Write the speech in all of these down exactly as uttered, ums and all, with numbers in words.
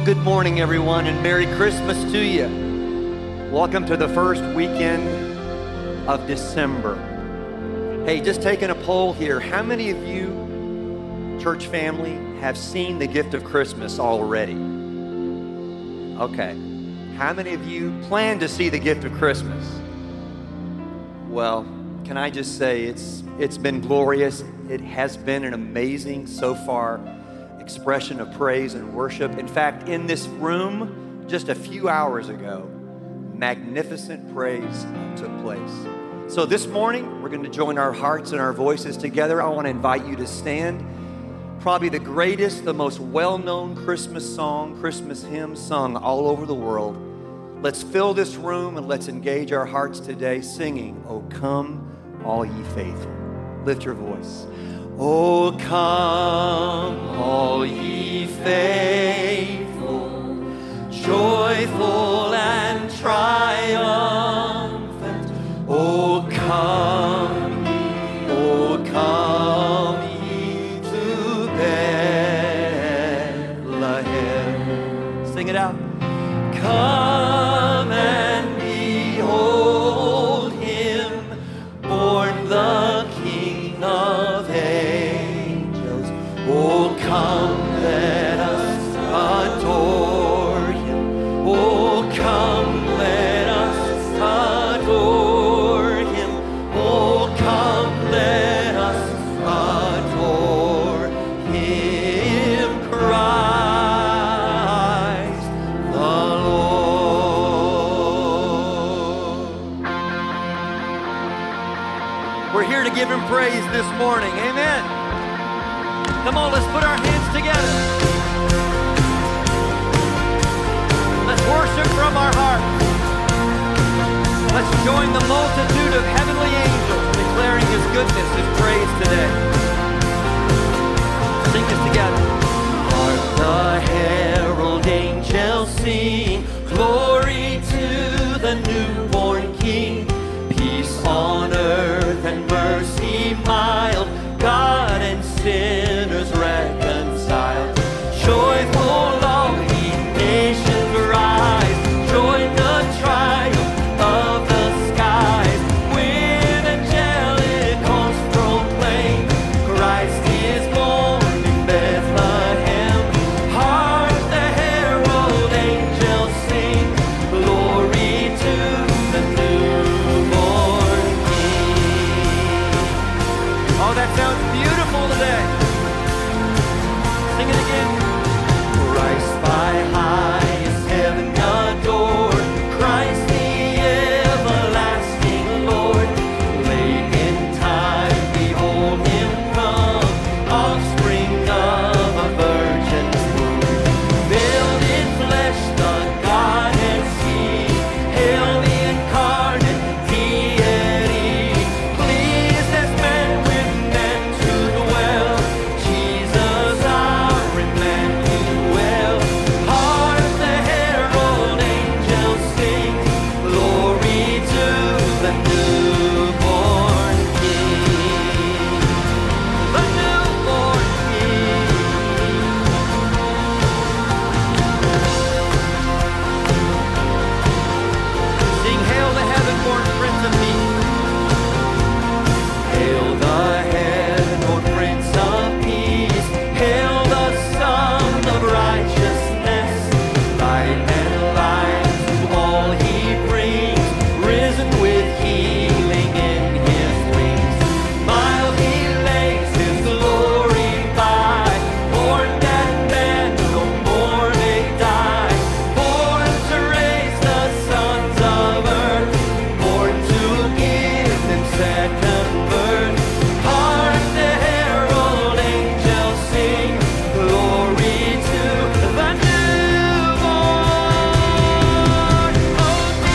good morning, everyone, and Merry Christmas to you. Welcome to the first weekend of December. Hey, just taking a poll here. How many of you, church family, have seen the gift of Christmas already? Okay. How many of you plan to see the gift of Christmas? Well, can I just say it's it's been glorious. It has been an amazing, so far, expression of praise and worship. In fact, in this room, just a few hours ago, magnificent praise took place. So this morning, we're going to join our hearts and our voices together. I want to invite you to stand. Probably the greatest, the most well-known Christmas song, Christmas hymn sung all over the world. Let's fill this room and let's engage our hearts today singing, "Oh, come, all ye faithful." Lift your voice. Oh, come, all ye faithful, joyful and triumphant. Oh, come, oh, come ye to Bethlehem. Sing it out. Come and behold him, born the King of angels. Oh, come, let us adore him. Oh, come, let us adore him. Oh, come, let us adore him, Christ the Lord. We're here to give him praise this morning. Amen. Come on, let's put our hands together. Let's worship from our hearts. Let's join the multitude of heavenly angels declaring his goodness, his praise today. Sing this together. Hark the herald angels sing, glory to the newborn King. Peace on earth and mercy mild, God and sinners reconciled. Joyful all ye nations rise, join the triumph of the skies. With angelic hosts proclaim, Christ is born in Bethlehem. Hark the herald angels sing, glory to the newborn King. Oh, that sounds beautiful today. Sing it again. Christ by highest heaven adored, Christ the everlasting Lord. Late in time, behold him come, offspring of a virgin's womb. Veiled in flesh, the Godhead see, hail the incarnate deity. Pleased as men with men to dwell, Jesus our Emmanuel. Hark the herald angels sing, glory to the newborn King. The newborn King. Sing, hail the heaven-born Prince of Peace. Hail the heaven-born Prince of Peace. Hail the Son of righteousness. Light and life to all he brings, risen with healing in his wings. Mild he lays his glory by, born that men no more may die. Born to raise the sons of earth, born to give them second birth. Hark the herald angels sing, glory to the newborn, oh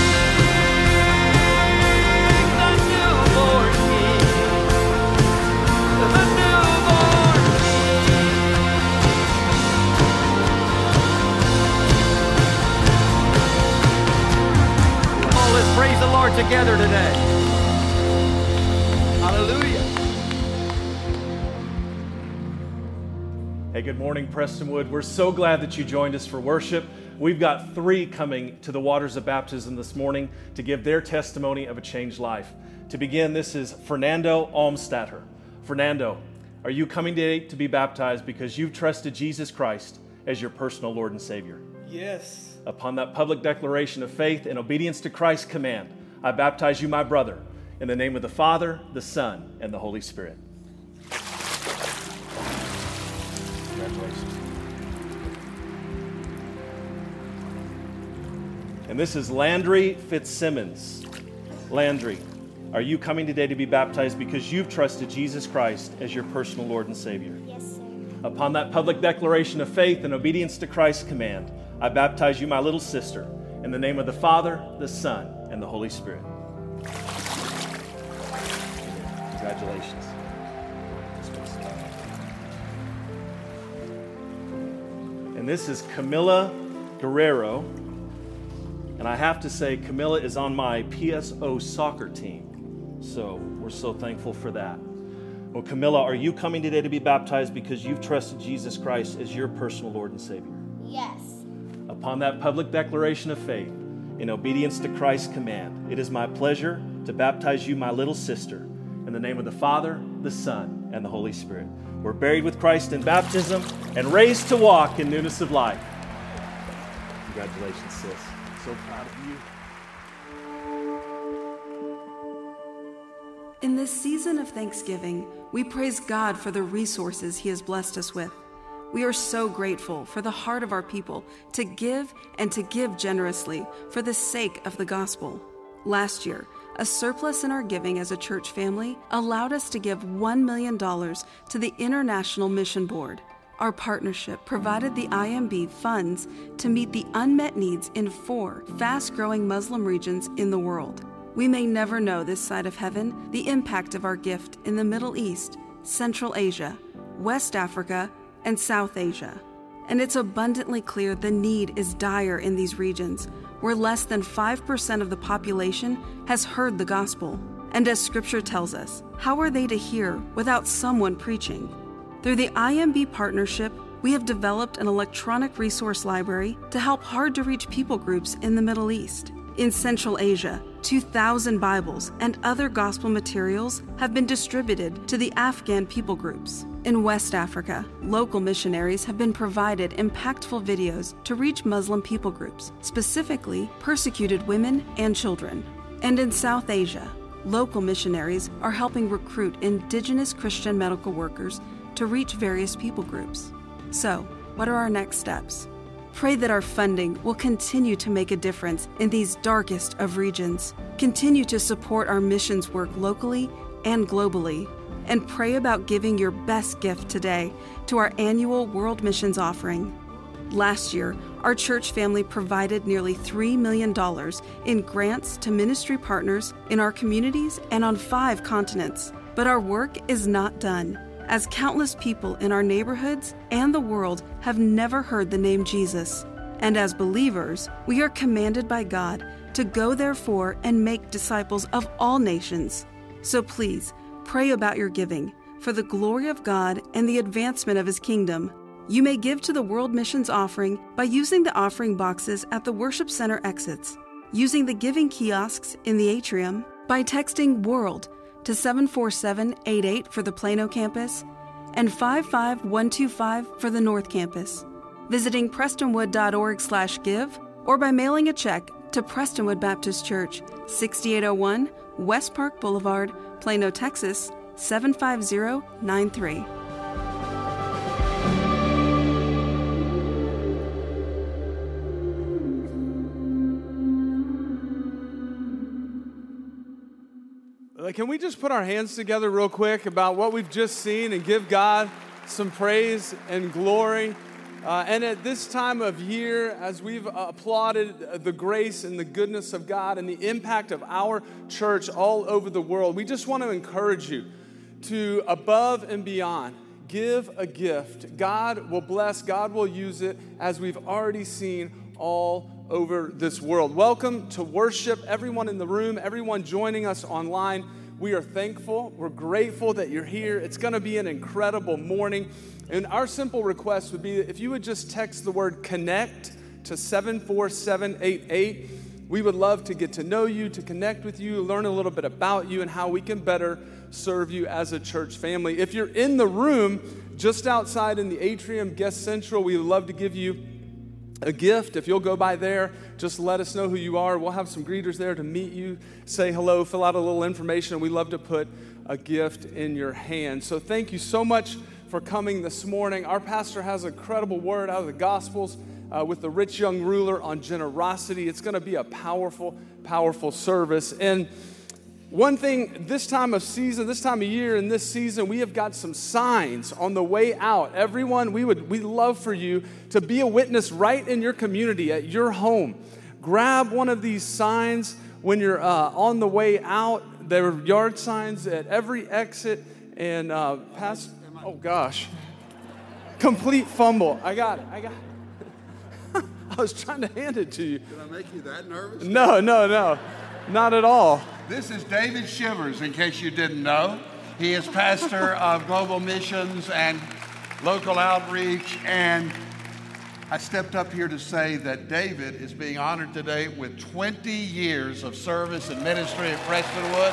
King, the newborn King, the newborn King. Oh, let's praise the Lord together today. Hallelujah. Hey, good morning, Prestonwood. We're so glad that you joined us for worship. We've got three coming to the waters of baptism this morning to give their testimony of a changed life. To begin, this is Fernando Almstadter. Fernando, are you coming today to be baptized because you've trusted Jesus Christ as your personal Lord and Savior? Yes. Upon that public declaration of faith and obedience to Christ's command, I baptize you, my brother, in the name of the Father, the Son, and the Holy Spirit. Congratulations. And this is Landry Fitzsimmons. Landry, are you coming today to be baptized because you've trusted Jesus Christ as your personal Lord and Savior? Yes, sir. Upon that public declaration of faith and obedience to Christ's command, I baptize you, my little sister, in the name of the Father, the Son, and the Holy Spirit. Congratulations. And this is Camilla Guerrero. And I have to say, Camilla is on my P S O soccer team. So we're so thankful for that. Well, Camilla, are you coming today to be baptized because you've trusted Jesus Christ as your personal Lord and Savior? Yes. Upon that public declaration of faith, in obedience to Christ's command, it is my pleasure to baptize you, my little sister, in the name of the Father, the Son, and the Holy Spirit. We're buried with Christ in baptism and raised to walk in newness of life. Congratulations, sis. So proud of you. In this season of Thanksgiving, we praise God for the resources He has blessed us with. We are so grateful for the heart of our people to give and to give generously for the sake of the gospel. Last year, a surplus in our giving as a church family allowed us to give one million dollars to the International Mission Board. Our partnership provided the I M B funds to meet the unmet needs in four fast-growing Muslim regions in the world. We may never know this side of heaven the impact of our gift in the Middle East, Central Asia, West Africa, and South Asia. And it's abundantly clear the need is dire in these regions, where less than five percent of the population has heard the gospel. And as Scripture tells us, how are they to hear without someone preaching? Through the I M B partnership, we have developed an electronic resource library to help hard-to-reach people groups in the Middle East. In Central Asia, two thousand Bibles and other gospel materials have been distributed to the Afghan people groups. In West Africa, local missionaries have been provided impactful videos to reach Muslim people groups, specifically persecuted women and children. And in South Asia, local missionaries are helping recruit indigenous Christian medical workers to reach various people groups. So, what are our next steps? Pray that our funding will continue to make a difference in these darkest of regions. Continue to support our missions work locally and globally. And pray about giving your best gift today to our annual World Missions Offering. Last year, our church family provided nearly three million dollars in grants to ministry partners in our communities and on five continents. But our work is not done, as countless people in our neighborhoods and the world have never heard the name Jesus. And as believers, we are commanded by God to go therefore and make disciples of all nations. So please, pray about your giving for the glory of God and the advancement of His kingdom. You may give to the World Missions Offering by using the offering boxes at the Worship Center exits, using the giving kiosks in the atrium, by texting WORLD to seven four seven eight eight for the Plano campus and five five one two five for the North campus, visiting prestonwood.org slash give, or by mailing a check to Prestonwood Baptist Church, sixty-eight oh one West Park Boulevard, Plano, Texas, seven five zero nine three. Can we just put our hands together real quick about what we've just seen and give God some praise and glory? Uh, and at this time of year, as we've uh, applauded the grace and the goodness of God and the impact of our church all over the world, we just want to encourage you to, above and beyond, give a gift. God will bless, God will use it, as we've already seen all over this world. Welcome to worship, everyone in the room, everyone joining us online. We are thankful. We're grateful that you're here. It's going to be an incredible morning. And our simple request would be that if you would just text the word connect to seven four seven eight eight. We would love to get to know you, to connect with you, learn a little bit about you and how we can better serve you as a church family. If you're in the room, just outside in the atrium, Guest Central, we would love to give you a gift. If you'll go by there, just let us know who you are. We'll have some greeters there to meet you, say hello, fill out a little information. We love to put a gift in your hand. So thank you so much for coming this morning. Our pastor has an incredible word out of the Gospels uh, with the rich young ruler on generosity. It's going to be a powerful, powerful service. And one thing, this time of season, this time of year, in this season, we have got some signs on the way out. Everyone, we would we love for you to be a witness right in your community, at your home. Grab one of these signs when you're uh, on the way out. There are yard signs at every exit. And uh, pass. Oh gosh, complete fumble. I got it. I got it. I was trying to hand it to you. Did I make you that nervous? No, no, no, not at all. This is David Shivers, in case you didn't know. He is pastor of Global Missions and Local Outreach, and I stepped up here to say that David is being honored today with twenty years of service and ministry at Prestonwood.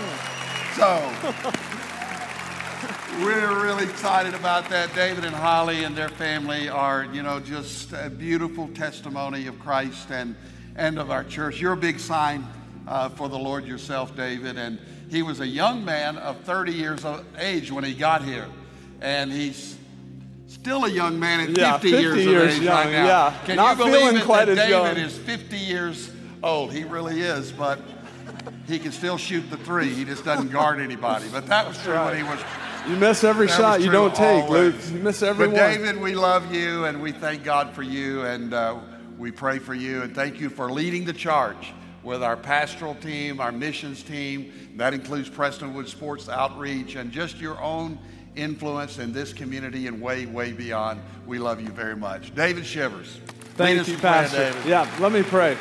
So we're really excited about that. David and Holly and their family are, you know, just a beautiful testimony of Christ and, and of our church. You're a big sign Uh, for the Lord yourself, David, and he was a young man of thirty years of age when he got here, and he's still a young man at yeah, fifty, years, years of age young, right now. Yeah. Can Not you believe feeling it quite that as David young. is fifty years old? He really is, but he can still shoot the three. He just doesn't guard anybody. But that was true right. when he was. You miss every that shot was you true don't take, always. Luke. You miss every but one. David, we love you, and we thank God for you, and uh, we pray for you, and thank you for leading the charge with our pastoral team, our missions team. That includes Prestonwood Sports Outreach, and just your own influence in this community and way, way beyond. We love you very much. David Shivers. Thank you, Pastor. Prayer, David. Yeah, let me pray.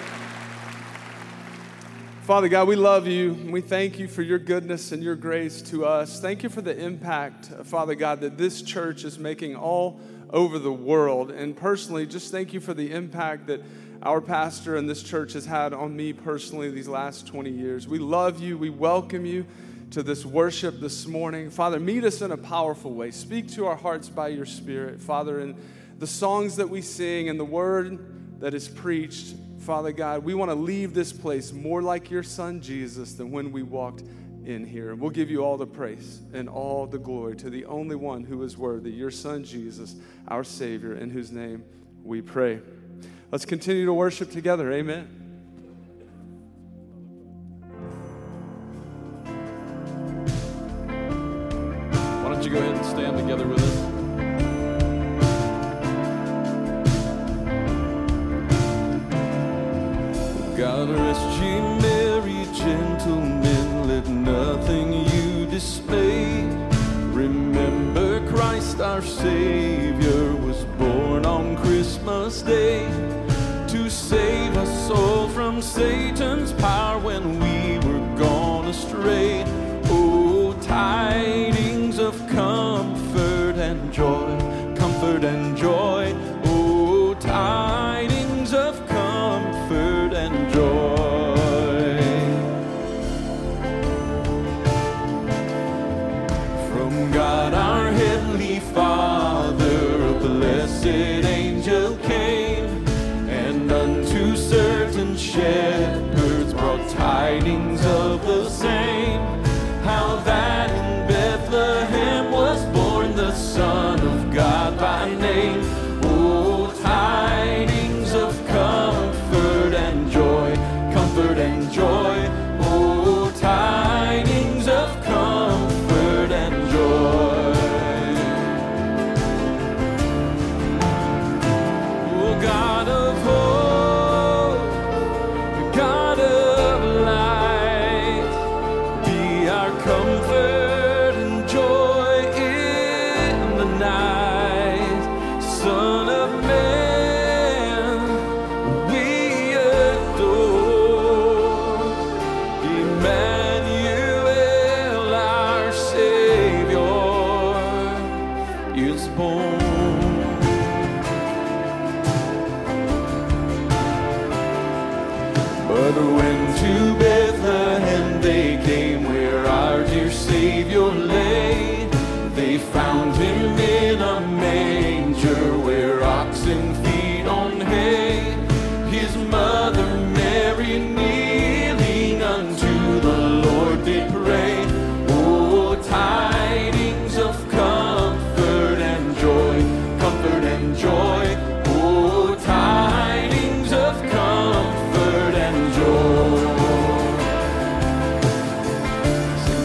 Father God, we love you. We thank you for your goodness and your grace to us. Thank you for the impact, Father God, that this church is making all over the world. And personally, just thank you for the impact that our pastor and this church has had on me personally these last twenty years. We love you. We welcome you to this worship this morning. Father, meet us in a powerful way. Speak to our hearts by your Spirit. Father, in the songs that we sing and the word that is preached, Father God, we want to leave this place more like your Son, Jesus, than when we walked in here. And we'll give you all the praise and all the glory to the only one who is worthy, your Son, Jesus, our Savior, in whose name we pray. Let's continue to worship together. Amen. Why don't you go ahead and stand together with us? God rest ye merry gentlemen, let nothing you dismay. Remember Christ our Savior was born on Christmas Day to save us all from Satan's power when we were gone astray. Oh, tidings of comfort and joy, comfort and joy. Oh, tidings of comfort and joy. From God our Heavenly Father, a blessed angel came, and unto certain shepherds brought tidings of the same, how that in Bethlehem was born the Son of God by name. Oh, tidings of comfort and joy, comfort and joy. Oh, tidings of comfort and joy. Oh, God of hope, God of light, be our comfort and joy in the night. Son of man, we adore. Emmanuel,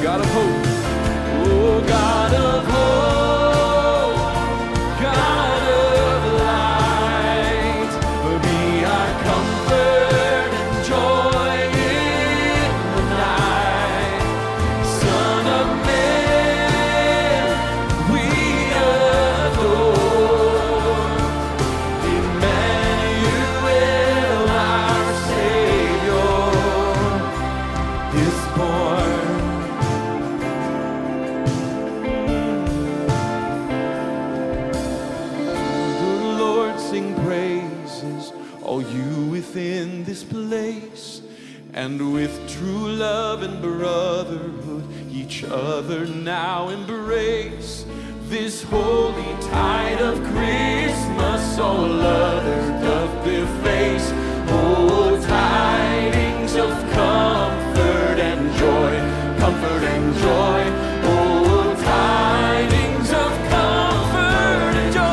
God of hope. Oh, God of hope, God of light, be our comfort and joy in the night. Son of man, we adore. Emmanuel, our Savior, is born. Sing praises, all you within this place, and with true love and brotherhood each other now embrace. This holy tide of Christmas all other doth deface. Oh, tidings of comfort and joy, comfort and joy. Oh, tidings of comfort and joy.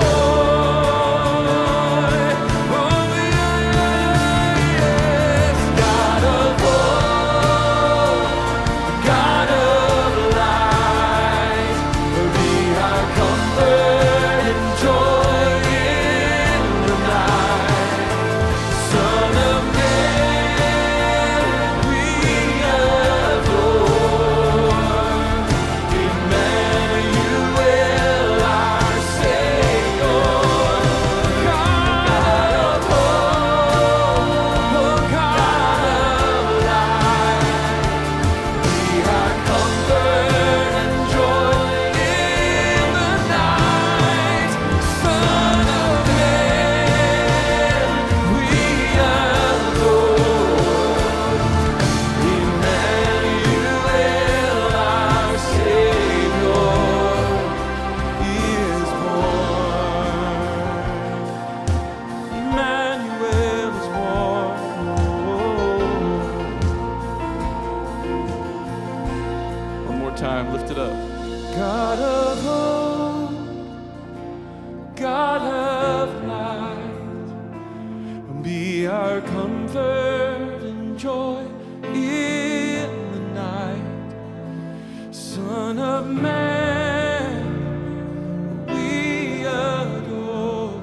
Time, lift it up. God of hope, God of light, be our comfort and joy in the night. Son of man, we adore.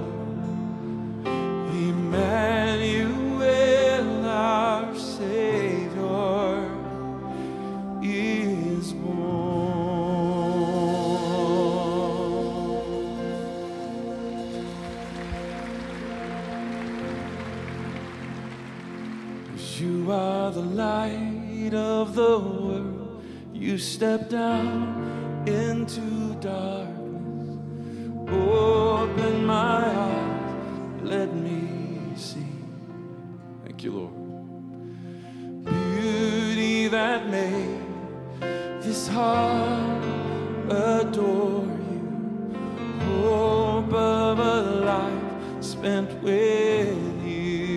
Emmanuel, our Savior, is born. You are the light of the world. You step down into darkness. Open my eyes, let me see. Thank you, Lord. Beauty that made this heart adore you. Hope of a life spent with you.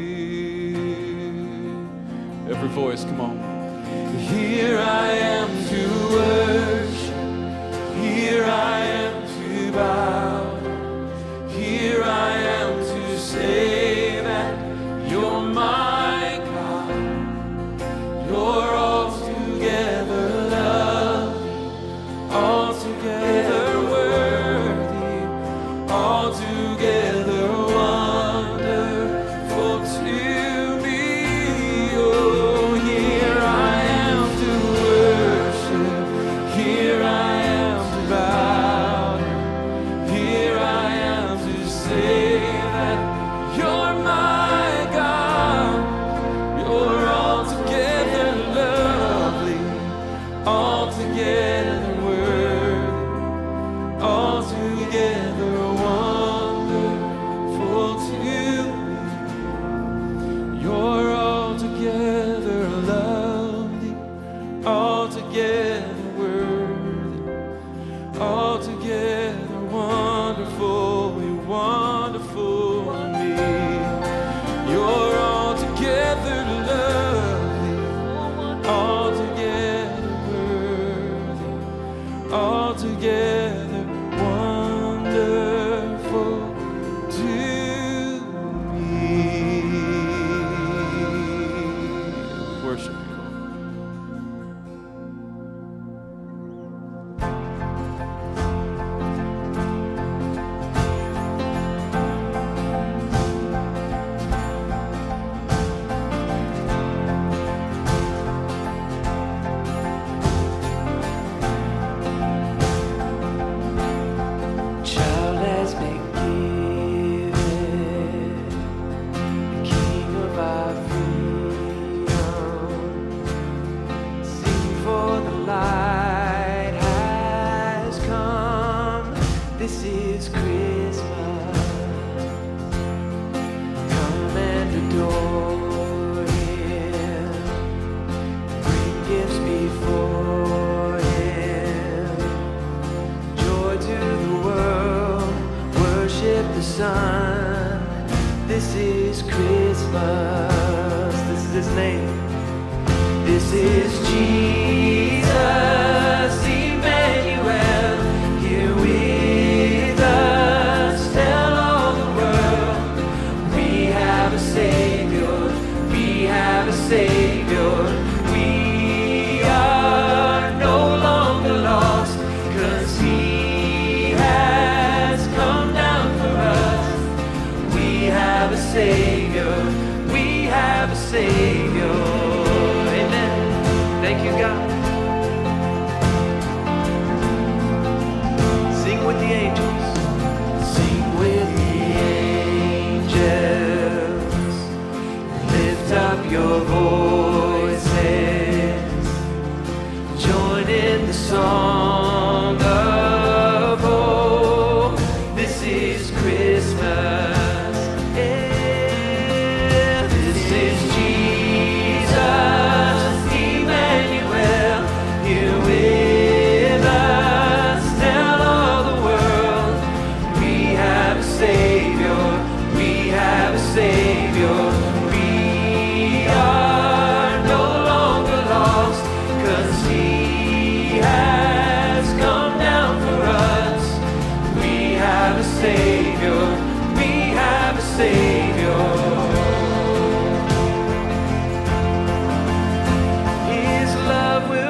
Every voice, come on. Here I am to worship. Here I am to bow. Here I am to say that you're my God. You're altogether lovely, altogether worthy, altogether wonderful to me. Oh, here I am to worship. Here I am to bow. Here I am to say that you're my God. You're altogether lovely, altogether worthy, altogether wonderful to me. You're altogether lovely, altogether worthy, altogether wonderful. You're wonderful to me. You're altogether lovely, altogether worthy, altogether wonderful to me. Worship you, Lord. This is Christmas. Come and adore Him. Bring gifts before Him. Joy to the world. Worship the Son. This is Christmas. This is His name. This is Jesus, Emmanuel, here with us. Tell all the world we have a Savior, we have a Savior. We are no longer lost, 'cause He has come down for us. We have a Savior, we have a Savior. Thank you, God. Sing with the angels. Sing with the angels. Lift up your voices. Join in the song of oh, this is Christmas. Yeah, this is Jesus. Here with us, tell all the world we have a Savior, we have a Savior. We are no longer lost, 'cause He has come down for us. We have a Savior, we have a Savior. His love will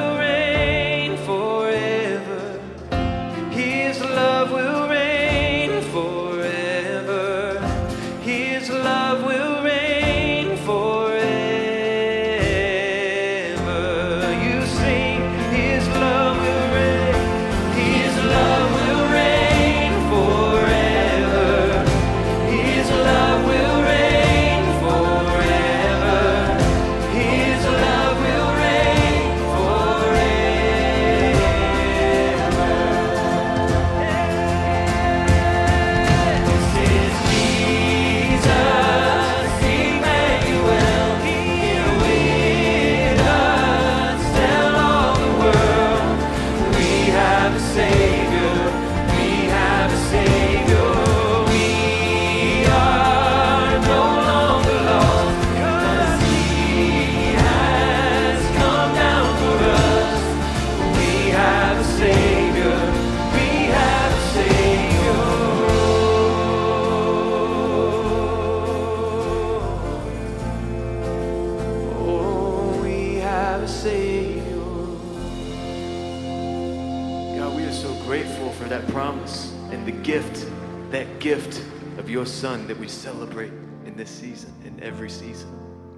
gift of your Son that we celebrate in this season, in every season.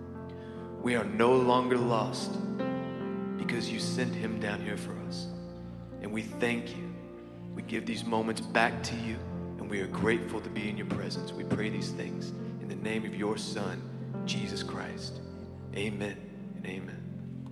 We are no longer lost because you sent Him down here for us. And we thank you. We give these moments back to you, and we are grateful to be in your presence. We pray these things in the name of your Son, Jesus Christ. Amen and amen.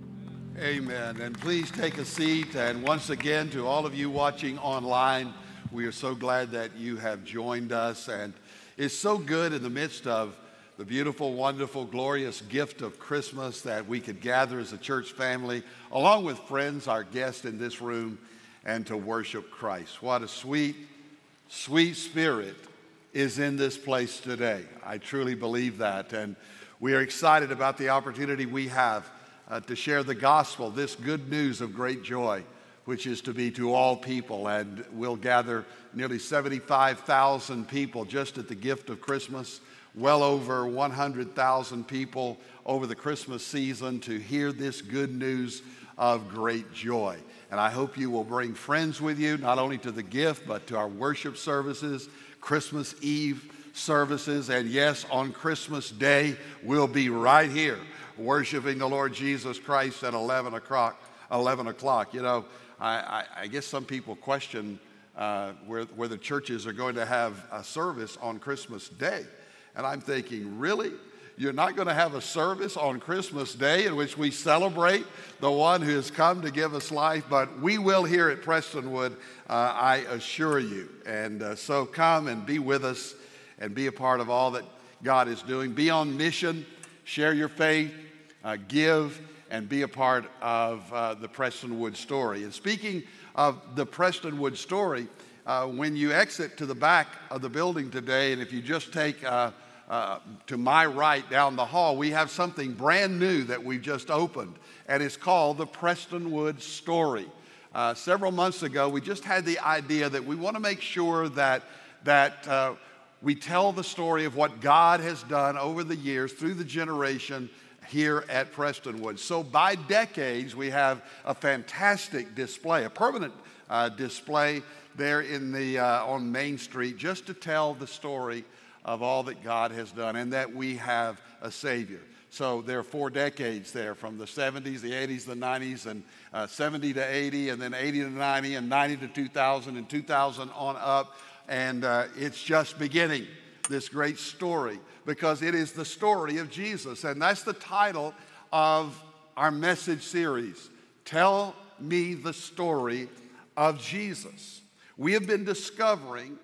Amen. And please take a seat. And once again, to all of you watching online, we are so glad that you have joined us, and it's so good in the midst of the beautiful, wonderful, glorious gift of Christmas that we could gather as a church family, along with friends, our guests in this room, and to worship Christ. What a sweet, sweet spirit is in this place today. I truly believe that, and we are excited about the opportunity we have uh, to share the gospel, this good news of great joy, which is to be to all people. And we'll gather nearly seventy-five thousand people just at the gift of Christmas, well over one hundred thousand people over the Christmas season to hear this good news of great joy. And I hope you will bring friends with you, not only to the gift, but to our worship services, Christmas Eve services. And yes, on Christmas Day, we'll be right here worshiping the Lord Jesus Christ at eleven o'clock. eleven o'clock. You know, I, I, I guess some people question uh, where, where the churches are going to have a service on Christmas Day. And I'm thinking, really? you're not going to have a service on Christmas Day in which we celebrate the one who has come to give us life, but we will here at Prestonwood, uh, I assure you. And uh, so come and be with us and be a part of all that God is doing. Be on mission, share your faith, uh, give, and be a part of uh, the Prestonwood story. And speaking of the Prestonwood story, uh, when you exit to the back of the building today, and if you just take uh, uh, to my right down the hall, we have something brand new that we've just opened, and it's called the Prestonwood Story. Uh, several months ago, we just had the idea that we want to make sure that that uh, we tell the story of what God has done over the years through the generation here at Prestonwood. So by decades, we have a fantastic display, a permanent uh, display there in the uh, on Main Street, just to tell the story of all that God has done and that we have a Savior. So there are four decades there, from the seventies, the eighties, the nineties, and uh, seventy to eighty, and then eighty to ninety, and ninety to two thousand, and two thousand on up. And uh, it's just beginning, this great story, because it is the story of Jesus. And that's the title of our message series, Tell Me the Story of Jesus. We have been discovering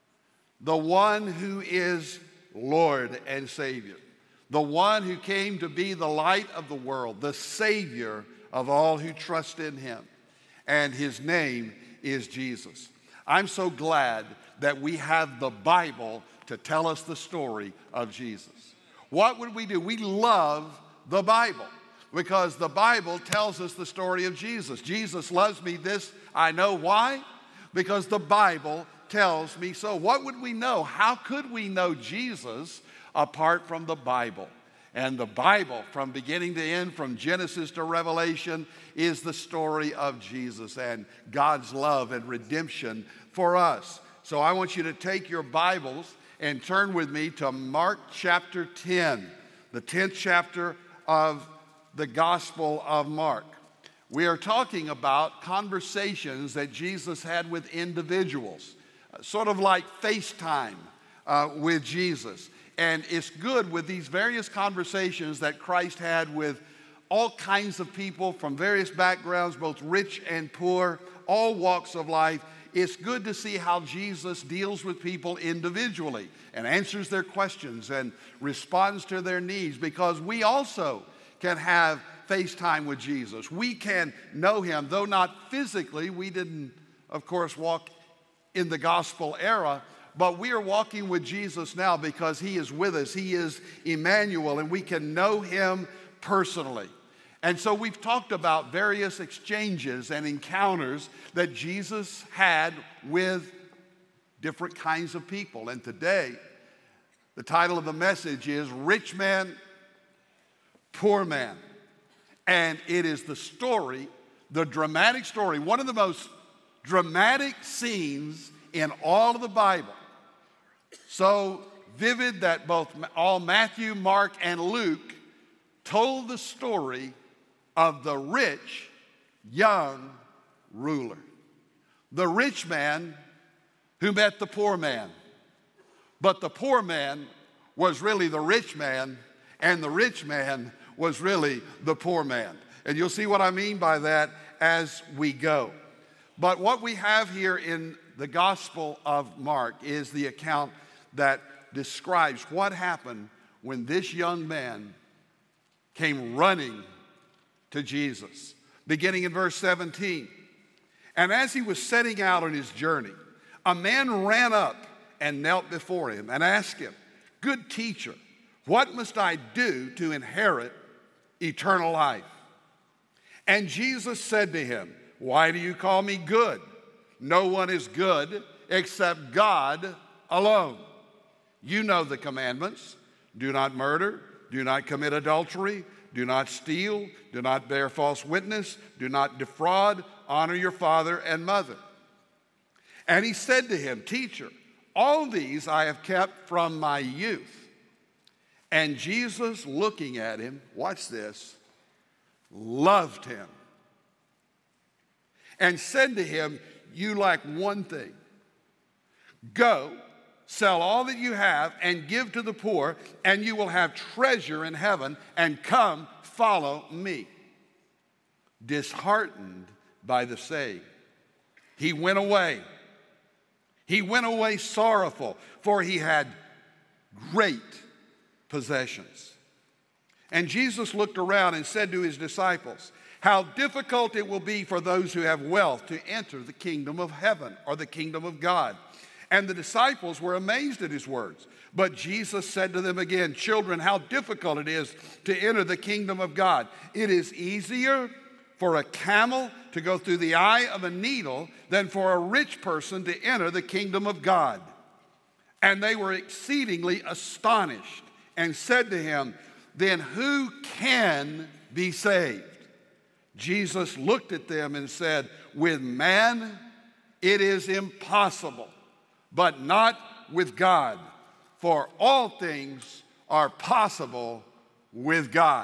the one who is Lord and Savior, the one who came to be the light of the world, the Savior of all who trust in him. And his name is Jesus. I'm so glad that we have the Bible to tell us the story of Jesus. What would we do? We love the Bible because the Bible tells us the story of Jesus. Jesus loves me, this I know. Why? Because the Bible tells me so. What would we know? How could we know Jesus apart from the Bible? And the Bible, from beginning to end, from Genesis to Revelation, is the story of Jesus and God's love and redemption for us. So I want you to take your Bibles and turn with me to Mark chapter ten, the tenth chapter of the Gospel of Mark. We are talking about conversations that Jesus had with individuals, sort of like FaceTime uh, with Jesus. And it's good with these various conversations that Christ had with all kinds of people from various backgrounds, both rich and poor, all walks of life. It's good to see how Jesus deals with people individually and answers their questions and responds to their needs, because we also can have FaceTime with Jesus. We can know him, though not physically. We didn't, of course, walk in the gospel era, but we are walking with Jesus now because he is with us. He is Emmanuel, and we can know him personally. And so we've talked about various exchanges and encounters that Jesus had with different kinds of people. And today, the title of the message is Rich Man, Poor Man. And it is the story, the dramatic story, one of the most dramatic scenes in all of the Bible. So vivid that both all Matthew, Mark, and Luke told the story of the rich young ruler. The rich man who met the poor man. But the poor man was really the rich man, and the rich man was really the poor man. And you'll see what I mean by that as we go. But what we have here in the Gospel of Mark is the account that describes what happened when this young man came running to Jesus. Beginning in verse seventeen. And as he was setting out on his journey, a man ran up and knelt before him and asked him, "Good teacher, what must I do to inherit eternal life?" And Jesus said to him, "Why do you call me good? No one is good except God alone. You know the commandments. Do not murder. Do not commit adultery. Do not steal. Do not bear false witness. Do not defraud. Honor your father and mother." And he said to him, "Teacher, all these I have kept from my youth." And Jesus, looking at him, watch this, loved him and said to him, "You lack one thing. Go, Sell all that you have and give to the poor, and you will have treasure in heaven, and come follow me. Disheartened by the saying, he went away. He went away sorrowful, for he had great possessions. And Jesus looked around and said to his disciples, how difficult it will be for those who have wealth to enter the kingdom of heaven, or the kingdom of God. And the disciples were amazed at his words. But Jesus said to them again, children, how difficult it is to enter the kingdom of God. It is easier for a camel to go through the eye of a needle than for a rich person to enter the kingdom of God. And they were exceedingly astonished and said to him, then who can be saved? Jesus looked at them and said, with man it is impossible, but not with God, for all things are possible with God.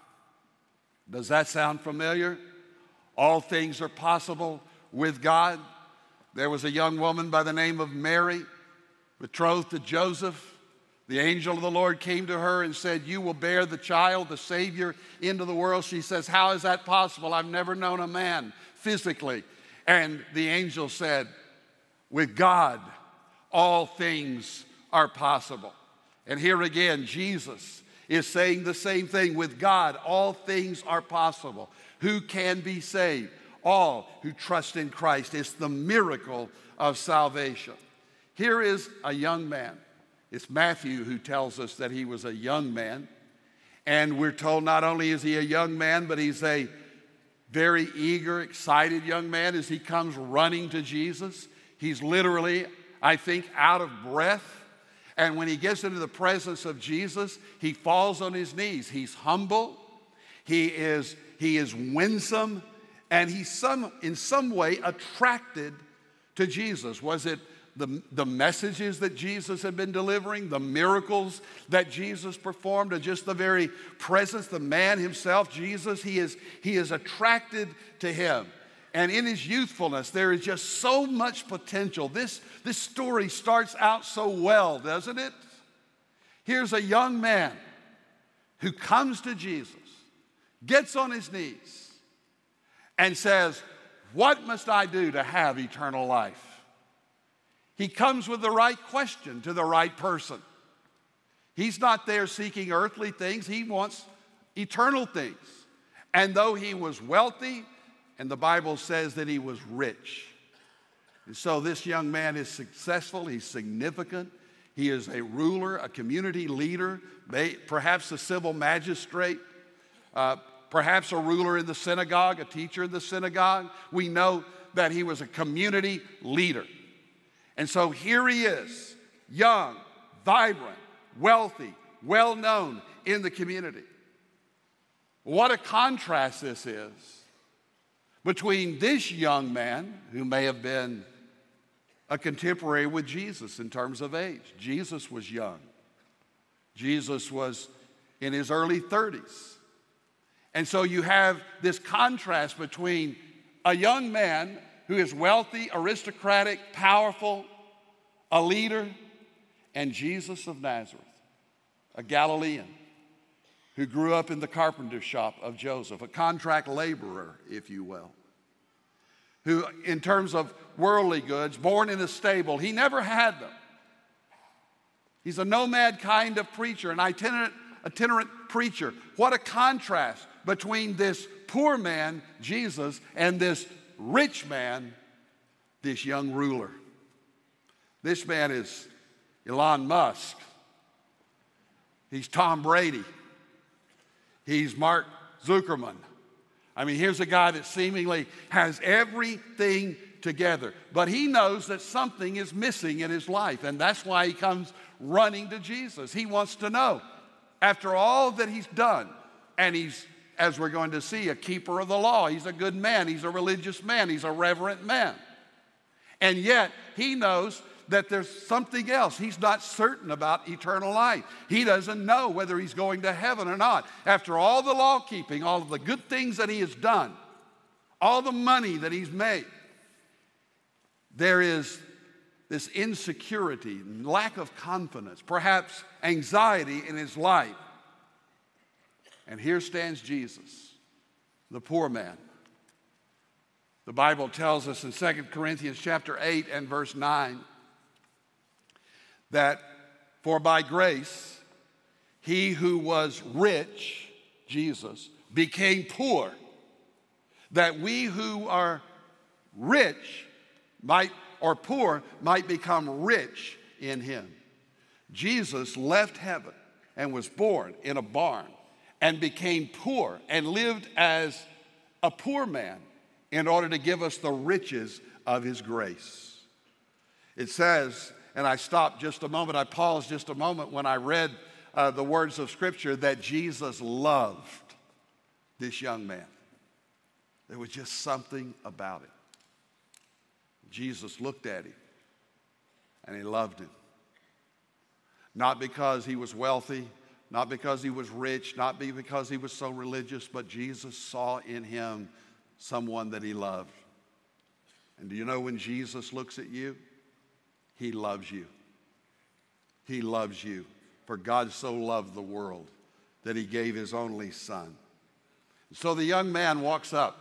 Does that sound familiar? All things are possible with God. There was a young woman by the name of Mary, betrothed to Joseph. The angel of the Lord came to her and said, you will bear the child, the Savior, into the world. She says, how is that possible? I've never known a man physically. And the angel said, with God, all things are possible. And here again, Jesus is saying the same thing. With God, all things are possible. Who can be saved? All who trust in Christ. It's the miracle of salvation. Here is a young man. It's Matthew who tells us that he was a young man. And we're told not only is he a young man, but he's a very eager, excited young man as he comes running to Jesus. He's literally, I think, out of breath. And when he gets into the presence of Jesus, he falls on his knees. He's humble. He is, he is winsome. And he's some, in some way attracted to Jesus. Was it the, the messages that Jesus had been delivering, the miracles that Jesus performed, or just the very presence, the man himself, Jesus? He is, he is attracted to him. And in his youthfulness, there is just so much potential. This, this story starts out so well, doesn't it? Here's a young man who comes to Jesus, gets on his knees, and says, what must I do to have eternal life? He comes with the right question to the right person. He's not there seeking earthly things. He wants eternal things. And though he was wealthy, and the Bible says that he was rich. And so this young man is successful. He's significant. He is a ruler, a community leader, perhaps a civil magistrate, uh, perhaps a ruler in the synagogue, a teacher in the synagogue. We know that he was a community leader. And so here he is, young, vibrant, wealthy, well-known in the community. What a contrast this is between this young man, who may have been a contemporary with Jesus in terms of age. Jesus was young. Jesus was in his early thirties. And so you have this contrast between a young man who is wealthy, aristocratic, powerful, a leader, and Jesus of Nazareth, a Galilean who grew up in the carpenter shop of Joseph, a contract laborer, if you will, who, in terms of worldly goods, born in a stable, he never had them. He's a nomad kind of preacher, an itinerant, itinerant preacher. What a contrast between this poor man, Jesus, and this rich man, this young ruler. This man is Elon Musk. He's Tom Brady. He's Mark Zuckerman. I mean, here's a guy that seemingly has everything together, but he knows that something is missing in his life, and that's why he comes running to Jesus. He wants to know, after all that he's done, and he's, as we're going to see, a keeper of the law. He's a good man. He's a religious man. He's a reverent man. And yet, he knows that there's something else. He's not certain about eternal life. He doesn't know whether he's going to heaven or not. After all the law keeping, all of the good things that he has done, all the money that he's made, there is this insecurity, lack of confidence, perhaps anxiety in his life. And here stands Jesus, the poor man. The Bible tells us in Second Corinthians chapter eight and verse nine that for by grace he who was rich, Jesus, became poor, that we who are rich might or poor might become rich in him. Jesus left heaven and was born in a barn and became poor and lived as a poor man in order to give us the riches of his grace. It says, and I stopped just a moment, I paused just a moment when I read uh, the words of Scripture that Jesus loved this young man. There was just something about it. Jesus looked at him and he loved him. Not because he was wealthy, not because he was rich, not because he was so religious, but Jesus saw in him someone that he loved. And do you know when Jesus looks at you, he loves you. He loves you. For God so loved the world that he gave his only son. So the young man walks up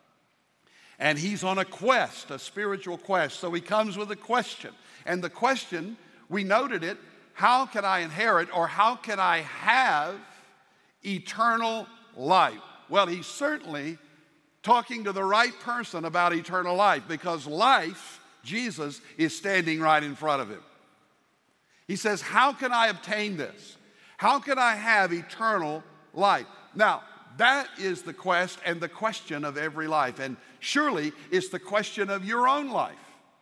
and he's on a quest, a spiritual quest. So he comes with a question. And the question, we noted it, how can I inherit or how can I have eternal life? Well, he's certainly talking to the right person about eternal life because life, Jesus, is standing right in front of him. He says, how can I obtain this? How can I have eternal life? Now, that is the quest and the question of every life. And surely it's the question of your own life.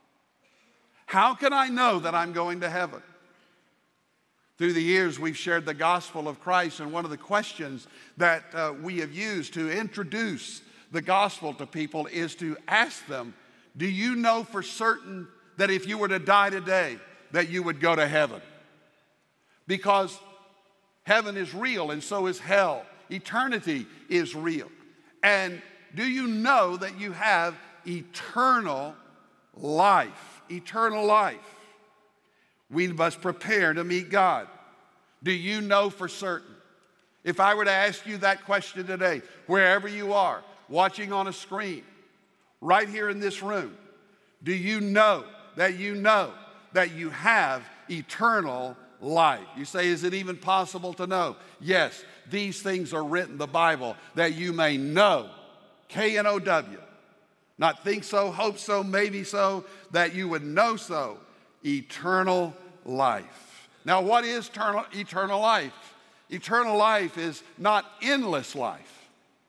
How can I know that I'm going to heaven? Through the years, we've shared the gospel of Christ, and one of the questions that uh, we have used to introduce the gospel to people is to ask them, do you know for certain that if you were to die today, that you would go to heaven? Because heaven is real, and so is hell. Eternity is real. And do you know that you have eternal life? Eternal life. We must prepare to meet God. Do you know for certain? If I were to ask you that question today, wherever you are, watching on a screen, right here in this room, do you know that you know that you have eternal life? You say, is it even possible to know? Yes, these things are written in the Bible that you may know, K N O W, not think so, hope so, maybe so, that you would know so, eternal life. Now, what is eternal, eternal life? Eternal life is not endless life.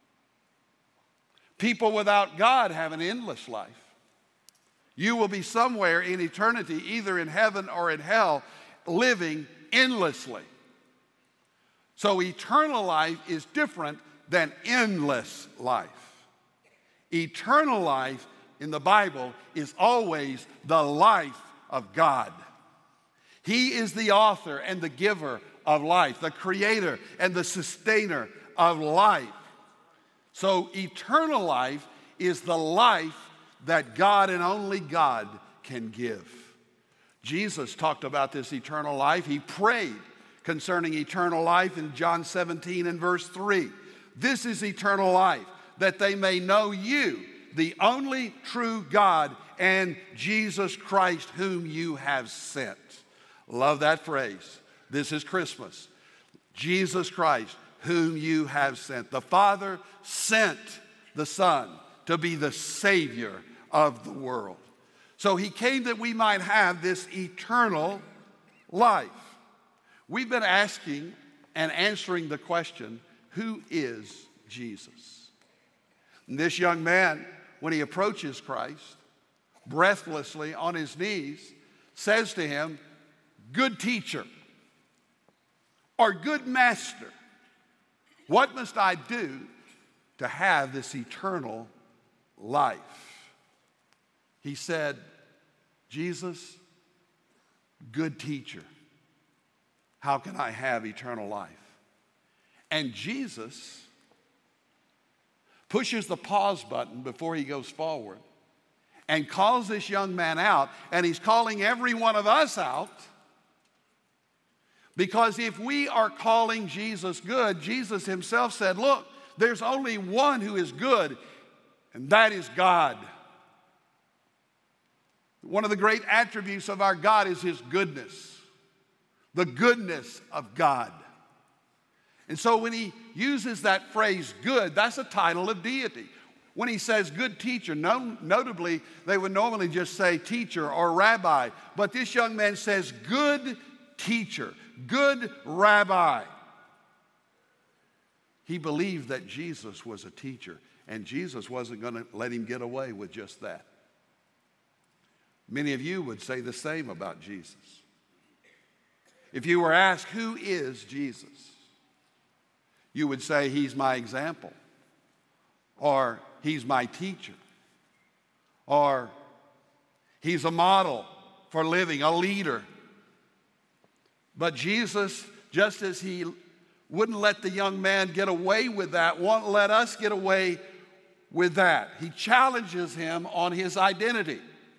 People without God have an endless life. You will be somewhere in eternity, either in heaven or in hell, living endlessly. So eternal life is different than endless life. Eternal life in the Bible is always the life of God. He is the author and the giver of life, the creator and the sustainer of life. So eternal life is the life that God and only God can give. Jesus talked about this eternal life. He prayed concerning eternal life in John seventeen and verse three. This is eternal life, that they may know you, the only true God, and Jesus Christ whom you have sent. Love that phrase. This is Christmas. Jesus Christ whom you have sent. The Father sent the Son to be the Savior of the world. So he came that we might have this eternal life. We've been asking and answering the question, who is Jesus? And this young man, when he approaches Christ, breathlessly on his knees, says to him, good teacher, or good master, what must I do to have this eternal life? He said, Jesus, good teacher, how can I have eternal life? And Jesus pushes the pause button before he goes forward and calls this young man out, and he's calling every one of us out. Because if we are calling Jesus good, Jesus himself said, look, there's only one who is good, and that is God. One of the great attributes of our God is his goodness, the goodness of God. And so when he uses that phrase good, that's a title of deity. When he says good teacher, no, notably, they would normally just say teacher or rabbi. But this young man says good teacher, good rabbi. He believed that Jesus was a teacher, and Jesus wasn't going to let him get away with just that. Many of you would say the same about Jesus. If you were asked, who is Jesus? You would say, he's my example, or he's my teacher, or he's a model for living, a leader. But Jesus, just as he wouldn't let the young man get away with that, won't let us get away with that. He challenges him on his identity.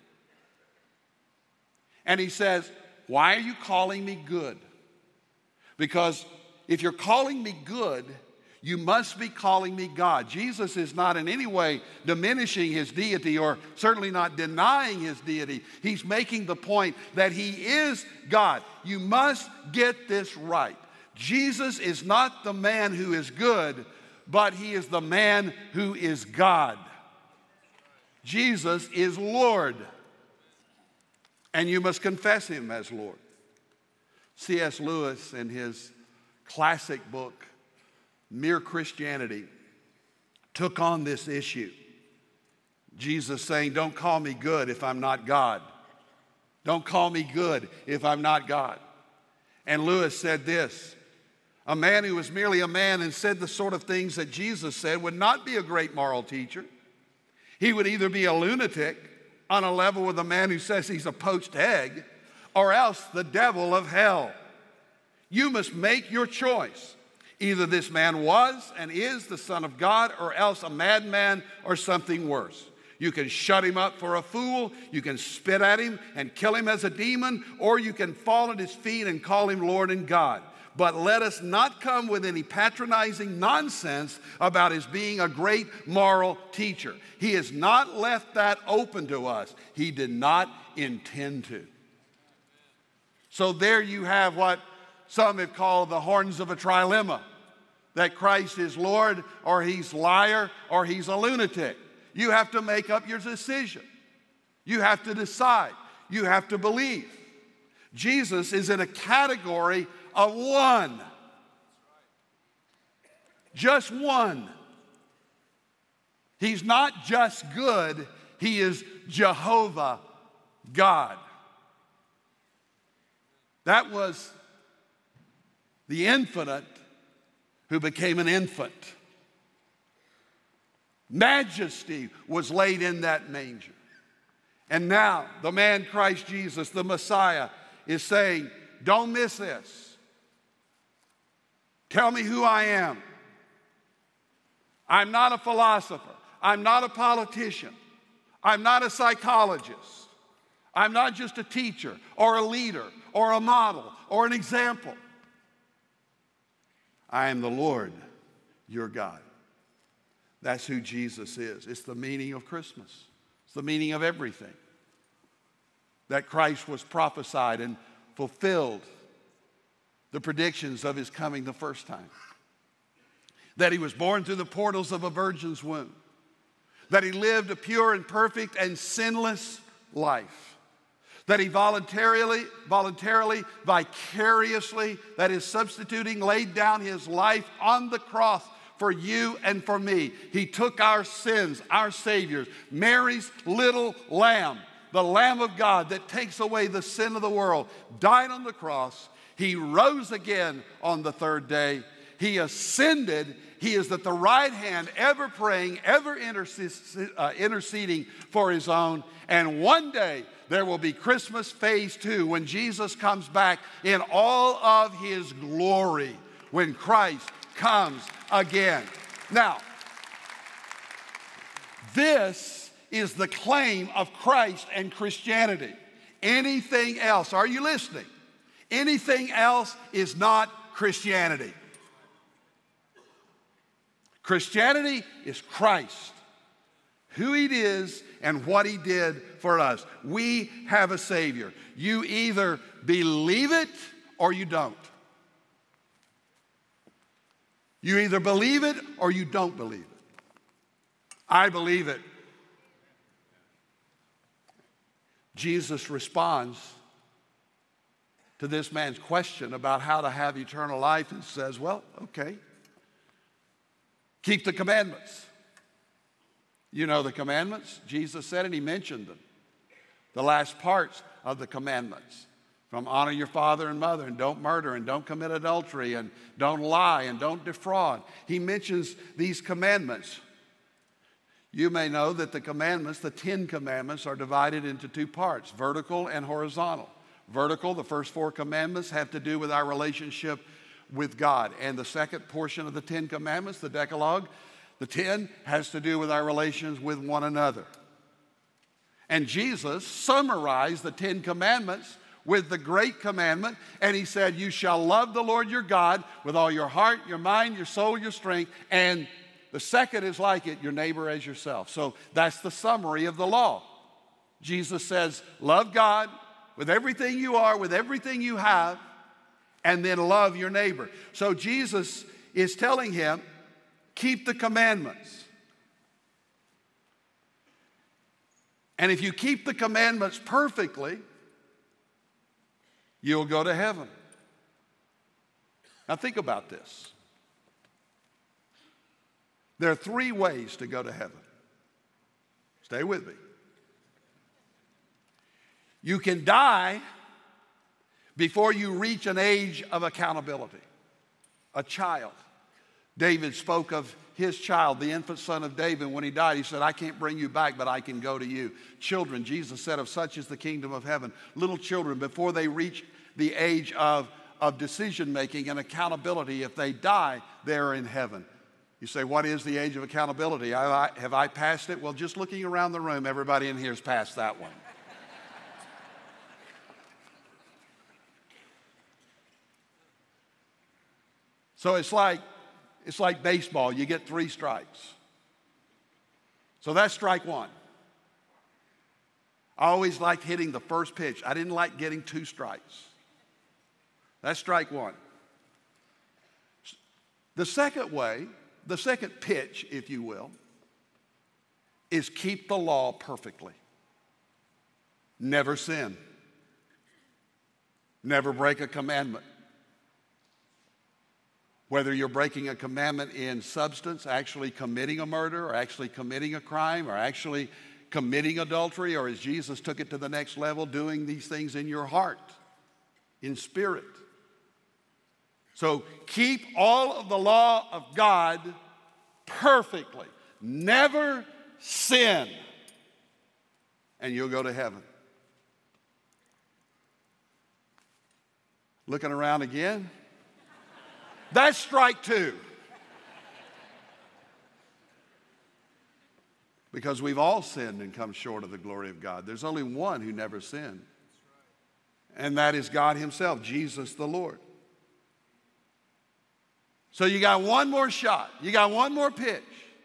And he says, why are you calling me good? Because if you're calling me good, you must be calling me God. Jesus is not in any way diminishing his deity, or certainly not denying his deity. He's making the point that he is God. You must get this right. Jesus is not the man who is good, but he is the man who is God. Jesus is Lord, and you must confess him as Lord. C S Lewis, in his classic book, Mere Christianity, took on this issue. Jesus saying, don't call me good if I'm not God. Don't call me good if I'm not God. And Lewis said this, a man who was merely a man and said the sort of things that Jesus said would not be a great moral teacher. He would either be a lunatic on a level with a man who says he's a poached egg, or else the devil of hell. You must make your choice. Either this man was and is the Son of God, or else a madman or something worse. You can shut him up for a fool, you can spit at him and kill him as a demon, or you can fall at his feet and call him Lord and God. But let us not come with any patronizing nonsense about his being a great moral teacher. He has not left that open to us. He did not intend to. So there you have what some have called the horns of a trilemma, that Christ is Lord, or he's liar, or he's a lunatic. You have to make up your decision. You have to decide. You have to believe. Jesus is in a category of one. Just one. He's not just good, he is Jehovah God. That was the infinite who became an infant. Majesty was laid in that manger. And now the man Christ Jesus, the Messiah, is saying, don't miss this. Tell me who I am. I'm not a philosopher. I'm not a politician. I'm not a psychologist. I'm not just a teacher or a leader or a model or an example. I am the Lord, your God. That's who Jesus is. It's the meaning of Christmas. It's the meaning of everything. That Christ was prophesied and fulfilled the predictions of his coming the first time. That he was born through the portals of a virgin's womb. That he lived a pure and perfect and sinless life. That he voluntarily, voluntarily, vicariously, that is substituting, laid down his life on the cross for you and for me. He took our sins, our Savior's, Mary's little lamb, the Lamb of God that takes away the sin of the world, died on the cross. He rose again on the third day. He ascended. He is at the right hand, ever praying, ever interceding for his own. And one day there will be Christmas phase two, when Jesus comes back in all of his glory, when Christ comes again. Now, this is the claim of Christ and Christianity. Anything else, are you listening? Anything else is not Christianity. Christianity is Christ, who He is and what He did for us. We have a Savior. You either believe it or you don't. You either believe it or you don't believe it. I believe it. Jesus responds to this man's question about how to have eternal life and says, well, okay, keep the commandments. You know the commandments. Jesus said, and He mentioned them. The last parts of the commandments. From honor your father and mother, and don't murder, and don't commit adultery, and don't lie, and don't defraud. He mentions these commandments. You may know that the commandments, the Ten Commandments, are divided into two parts, vertical and horizontal. Vertical, the first four commandments, have to do with our relationship with God. And the second portion of the Ten Commandments, the Decalogue, the ten, has to do with our relations with one another. And Jesus summarized the Ten Commandments with the great commandment, and He said, you shall love the Lord your God with all your heart, your mind, your soul, your strength, and the second is like it, your neighbor as yourself. So that's the summary of the law. Jesus says, love God with everything you are, with everything you have, and then love your neighbor. So Jesus is telling him, keep the commandments. And if you keep the commandments perfectly, you'll go to heaven. Now think about this. There are three ways to go to heaven. Stay with me. You can die before you reach an age of accountability. A child. David spoke of his child, the infant son of David. When he died, he said, I can't bring you back, but I can go to you. Children, Jesus said, of such is the kingdom of heaven. Little children, before they reach the age of, of decision-making and accountability, if they die, they're in heaven. You say, what is the age of accountability? Have I, have I passed it? Well, just looking around the room, everybody in here has passed that one. So it's like, it's like baseball. You get three strikes. So that's strike one. I always liked hitting the first pitch. I didn't like getting two strikes. That's strike one. The second way, the second pitch, if you will, is keep the law perfectly. Never sin. Never break a commandment. Whether you're breaking a commandment in substance, actually committing a murder, or actually committing a crime, or actually committing adultery, or as Jesus took it to the next level, doing these things in your heart, in spirit. So keep all of the law of God perfectly. Never sin. And you'll go to heaven. Looking around again. That's strike two. Because we've all sinned and come short of the glory of God. There's only one who never sinned. And that is God Himself, Jesus the Lord. So you got one more shot. You got one more pitch.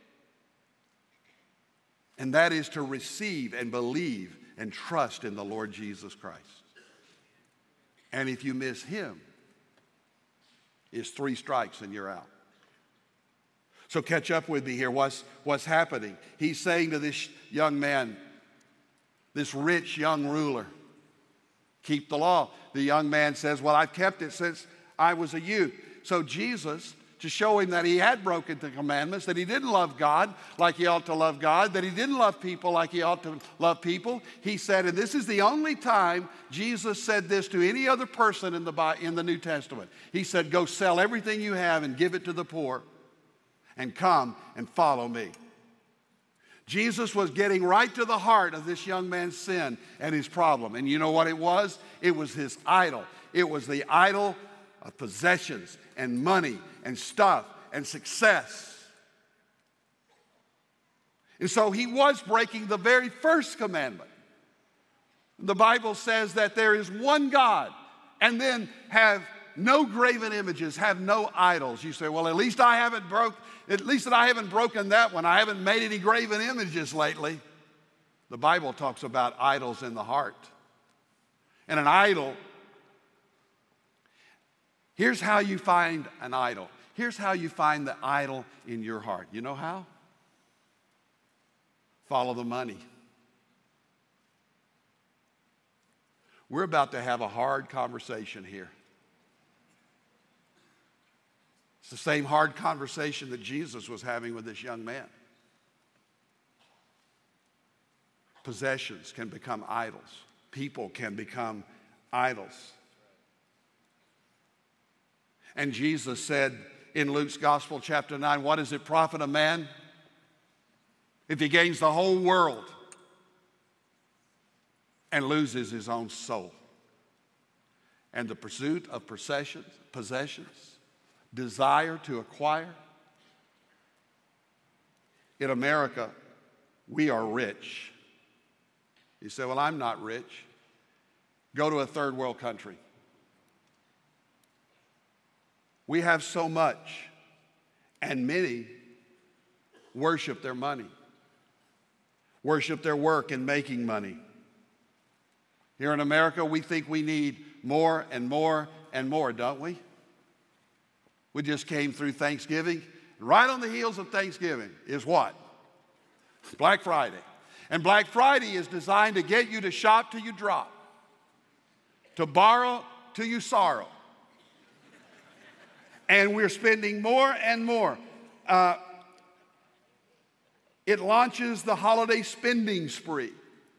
And that is to receive and believe and trust in the Lord Jesus Christ. And if you miss Him, it's three strikes and you're out. So catch up with me here. What's, what's happening? He's saying to this young man, this rich young ruler, keep the law. The young man says, well, I've kept it since I was a youth. So Jesus, to show him that he had broken the commandments, that he didn't love God like he ought to love God, that he didn't love people like he ought to love people, he said, and this is the only time Jesus said this to any other person in the, in the New Testament. He said, go sell everything you have and give it to the poor and come and follow me. Jesus was getting right to the heart of this young man's sin and his problem. And you know what it was? It was his idol. It was the idol of possessions and money and stuff and success. And so he was breaking the very first commandment. The Bible says that there is one God, and then have no graven images, have no idols. You say, well, at least I haven't broke, at least that I haven't broken that one. I haven't made any graven images lately. The Bible talks about idols in the heart. And an idol, here's how you find an idol. Here's how you find the idol in your heart. You know how? Follow the money. We're about to have a hard conversation here. It's the same hard conversation that Jesus was having with this young man. Possessions can become idols. People can become idols. And Jesus said in Luke's Gospel, chapter nine, what does it profit a man if he gains the whole world and loses his own soul? And the pursuit of possessions, possessions, desire to acquire. In America, we are rich. You say, well, I'm not rich. Go to a third world country. We have so much, and many worship their money, worship their work in making money. Here in America, we think we need more and more and more, don't we? We just came through Thanksgiving. Right on the heels of Thanksgiving is what? Black Friday. And Black Friday is designed to get you to shop till you drop, to borrow till you sorrow. And we're spending more and more. Uh, it launches the holiday spending spree.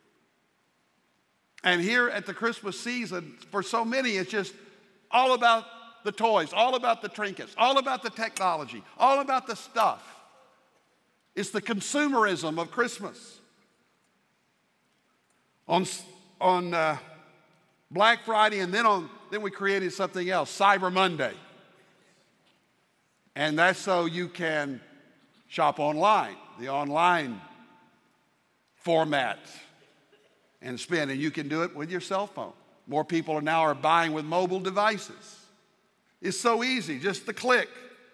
And here at the Christmas season, for so many, it's just all about the toys, all about the trinkets, all about the technology, all about the stuff. It's the consumerism of Christmas. On, on uh, Black Friday, and then, on, then we created something else, Cyber Monday. And that's so you can shop online, the online format, and spend. And you can do it with your cell phone. More people are now are buying with mobile devices. It's so easy, just the click.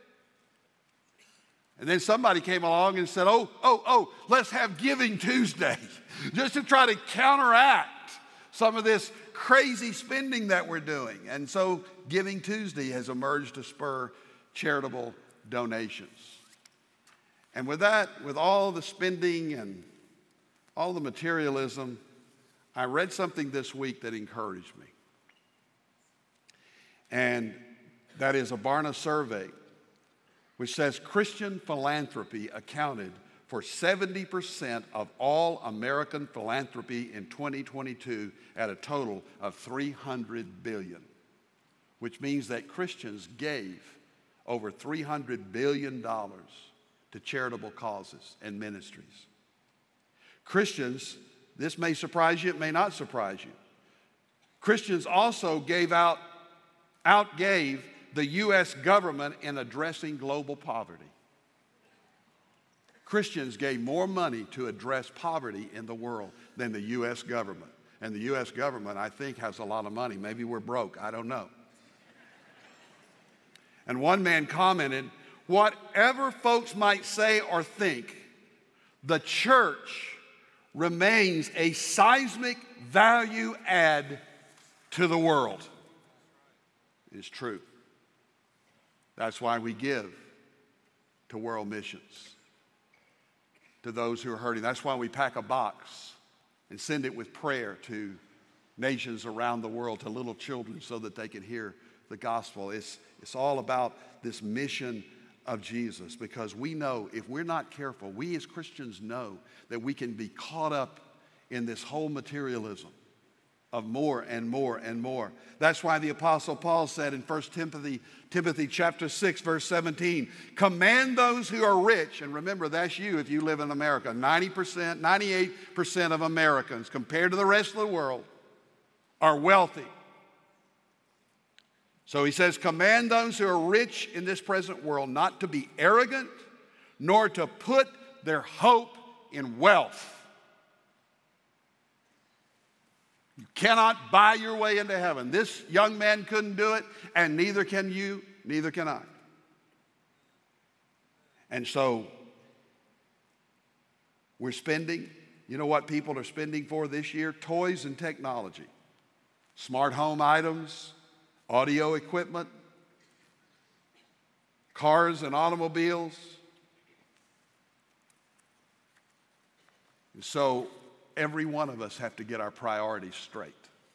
And then somebody came along and said, oh, oh, oh, let's have Giving Tuesday, just to try to counteract some of this crazy spending that we're doing. And so Giving Tuesday has emerged to spur charitable donations. And with that, with all the spending and all the materialism, I read something this week that encouraged me. And that is a Barna survey, which says Christian philanthropy accounted for seventy percent of all American philanthropy in twenty twenty-two at a total of three hundred billion dollars, which means that Christians gave over three hundred billion dollars to charitable causes and ministries. Christians, this may surprise you, it may not surprise you. Christians also gave out, outgave the U S government in addressing global poverty. Christians gave more money to address poverty in the world than the U S government. And the U S government, I think, has a lot of money. Maybe we're broke, I don't know. And one man commented, whatever folks might say or think, the church remains a seismic value add to the world. It's true. That's why we give to world missions, to those who are hurting. That's why we pack a box and send it with prayer to nations around the world, to little children, so that they can hear the gospel. It's, it's all about this mission of Jesus, because we know if we're not careful, we as Christians know that we can be caught up in this whole materialism of more and more and more. That's why the Apostle Paul said in First Timothy, Timothy chapter six, verse seventeen, command those who are rich, and remember that's you if you live in America, ninety percent, ninety-eight percent of Americans compared to the rest of the world are wealthy. So he says, command those who are rich in this present world not to be arrogant, nor to put their hope in wealth. You cannot buy your way into heaven. This young man couldn't do it, and neither can you, neither can I. And so we're spending, you know what people are spending for this year? Toys and technology, smart home items, audio equipment, cars and automobiles. And so every one of us have to get our priorities straight.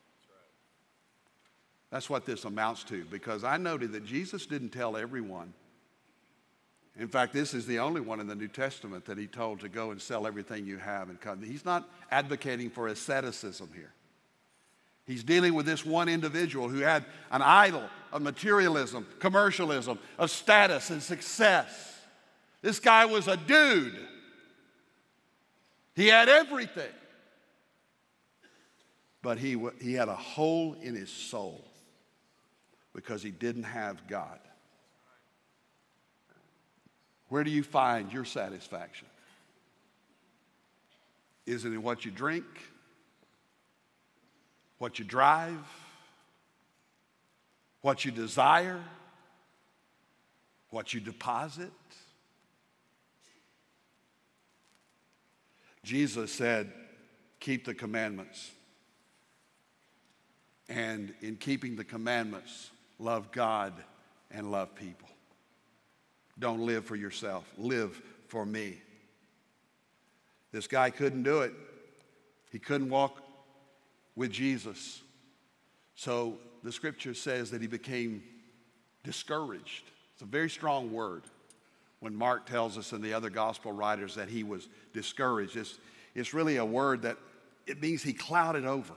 That's what this amounts to, because I noted that Jesus didn't tell everyone. In fact, this is the only one in the New Testament that he told to go and sell everything you have and come. He's not advocating for asceticism here. He's dealing with this one individual who had an idol of materialism, commercialism, of status and success. This guy was a dude. He had everything. But he, he had a hole in his soul because he didn't have God. Where do you find your satisfaction? Is it in what you drink? What you drive? What you desire? What you deposit? Jesus said, keep the commandments. And in keeping the commandments, love God and love people. Don't live for yourself. Live for me. This guy couldn't do it. He couldn't walk with Jesus. So the scripture says that he became discouraged. It's a very strong word when Mark tells us and the other gospel writers that he was discouraged. It's, it's really a word that it means he clouded over.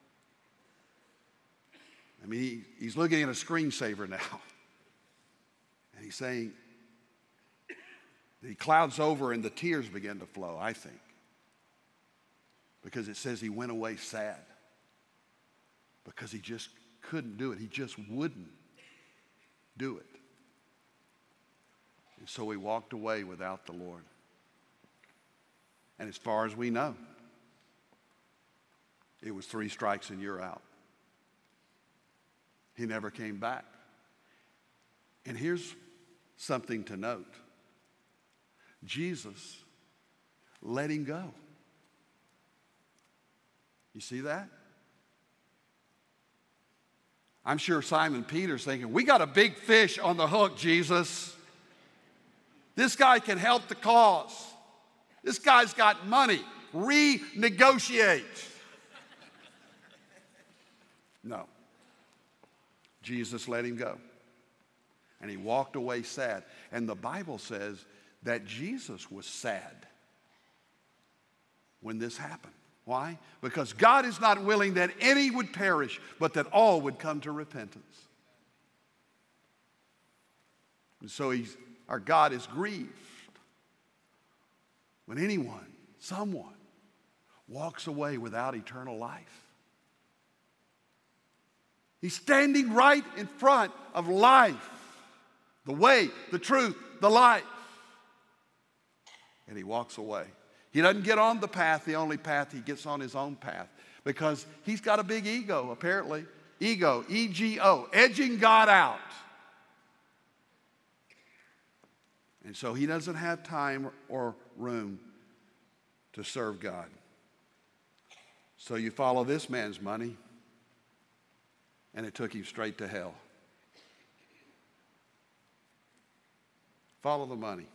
I mean, he, he's looking at a screensaver now. And he's saying, he clouds over and the tears begin to flow, I think. Because it says he went away sad. Because he just couldn't do it. He just wouldn't do it. And so he walked away without the Lord. And as far as we know, it was three strikes and you're out. He never came back. And here's something to note. Jesus let him go. You see that? I'm sure Simon Peter's thinking, we got a big fish on the hook, Jesus. This guy can help the cause. This guy's got money. Renegotiate. No. Jesus let him go. And he walked away sad. And the Bible says that Jesus was sad when this happened. Why? Because God is not willing that any would perish, but that all would come to repentance. And so he's, our God is grieved when anyone, someone, walks away without eternal life. He's standing right in front of life, the way, the truth, the life. And he walks away. He doesn't get on the path, the only path. He gets on his own path because he's got a big ego, apparently. Ego, E G O, edging God out. And so he doesn't have time or room to serve God. So you follow this man's money, and it took him straight to hell. Follow the money.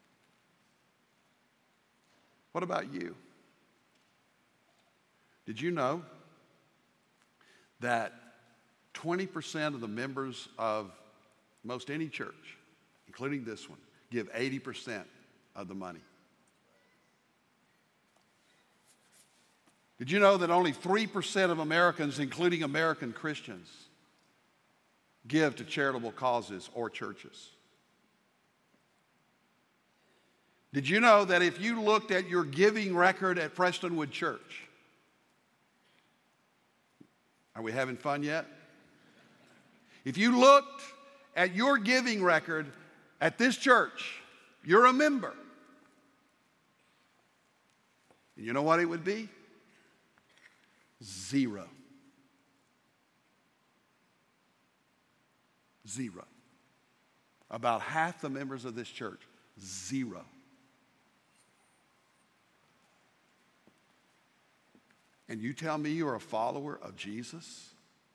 What about you? Did you know that twenty percent of the members of most any church, including this one, give eighty percent of the money? Did you know that only three percent of Americans, including American Christians, give to charitable causes or churches? Did you know that if you looked at your giving record at Prestonwood Church, are we having fun yet? If you looked at your giving record at this church, you're a member. And you know what it would be? Zero. Zero. About half the members of this church, zero. And you tell me you're a follower of Jesus?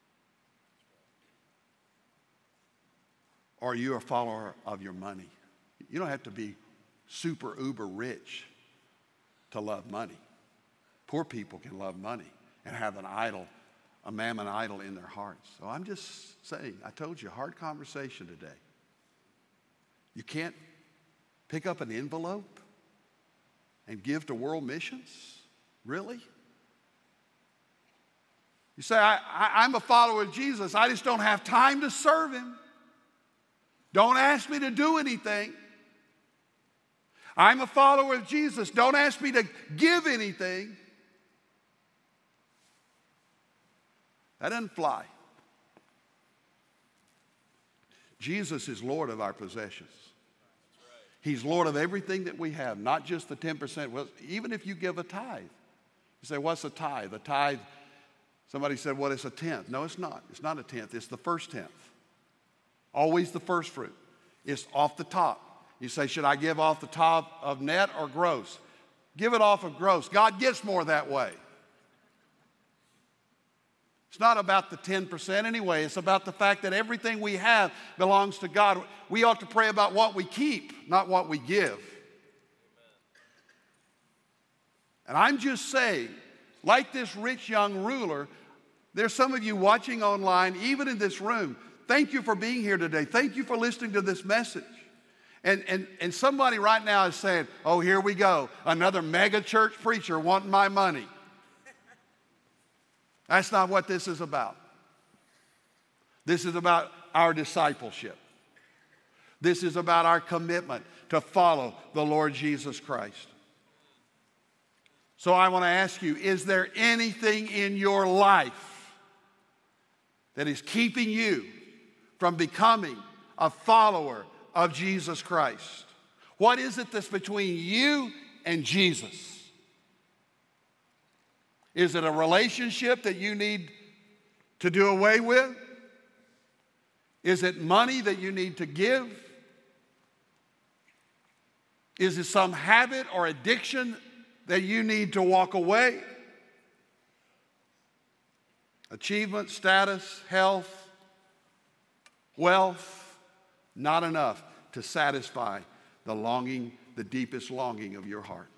Or are you a follower of your money? You don't have to be super uber rich to love money. Poor people can love money and have an idol, a mammon idol in their hearts. So I'm just saying, I told you, hard conversation today. You can't pick up an envelope and give to World Missions? Really? You say, I, I, I'm a follower of Jesus. I just don't have time to serve him. Don't ask me to do anything. I'm a follower of Jesus. Don't ask me to give anything. That doesn't fly. Jesus is Lord of our possessions. He's Lord of everything that we have, not just the ten percent. Well, even if you give a tithe. You say, what's a tithe? A tithe, somebody said, what is a tenth? No, it's not. It's not a tenth. It's the first tenth. Always the first fruit. It's off the top. You say, should I give off the top of net or gross? Give it off of gross. God gets more that way. It's not about the ten percent anyway. It's about the fact that everything we have belongs to God. We ought to pray about what we keep, not what we give. And I'm just saying, like this rich young ruler, there's some of you watching online, even in this room. Thank you for being here today. Thank you for listening to this message. And, and, and somebody right now is saying, oh, here we go. Another mega church preacher wanting my money. That's not what this is about. This is about our discipleship. This is about our commitment to follow the Lord Jesus Christ. So I want to ask you, is there anything in your life that is keeping you from becoming a follower of Jesus Christ? What is it that's between you and Jesus? Is it a relationship that you need to do away with? Is it money that you need to give? Is it some habit or addiction that you need to walk away? Achievement, status, health, wealth, not enough to satisfy the longing, the deepest longing of your heart.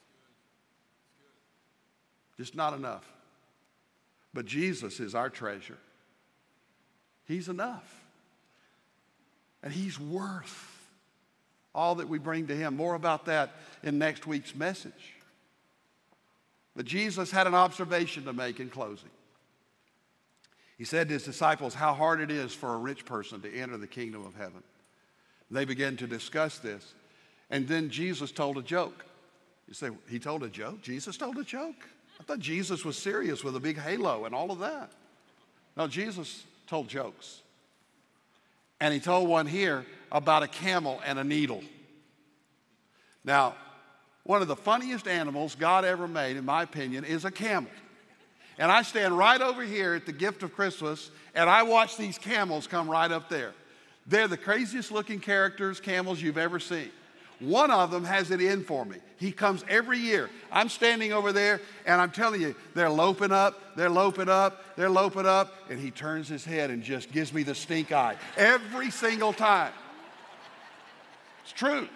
Just not enough. But Jesus is our treasure. He's enough. And he's worth all that we bring to him. More about that in next week's message. But Jesus had an observation to make in closing. He said to his disciples how hard it is for a rich person to enter the kingdom of heaven. They began to discuss this. And then Jesus told a joke. You say, he told a joke? Jesus told a joke? I thought Jesus was serious with a big halo and all of that. No, Jesus told jokes. And he told one here about a camel and a needle. Now, one of the funniest animals God ever made, in my opinion, is a camel. And I stand right over here at the Gift of Christmas, and I watch these camels come right up there. They're the craziest looking characters, camels you've ever seen. One of them has it in for me. He comes every year. I'm standing over there, and I'm telling you, they're loping up, they're loping up, they're loping up, and he turns his head and just gives me the stink eye every single time. It's true.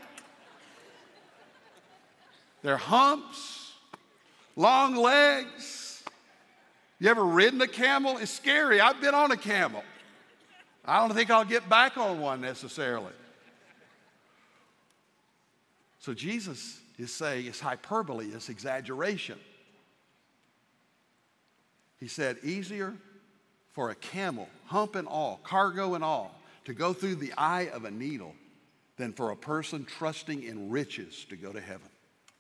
They're humps, long legs. You ever ridden a camel? It's scary. I've been on a camel. I don't think I'll get back on one necessarily. So Jesus is saying it's hyperbole, it's exaggeration. He said, easier for a camel, hump and all, cargo and all, to go through the eye of a needle than for a person trusting in riches to go to heaven.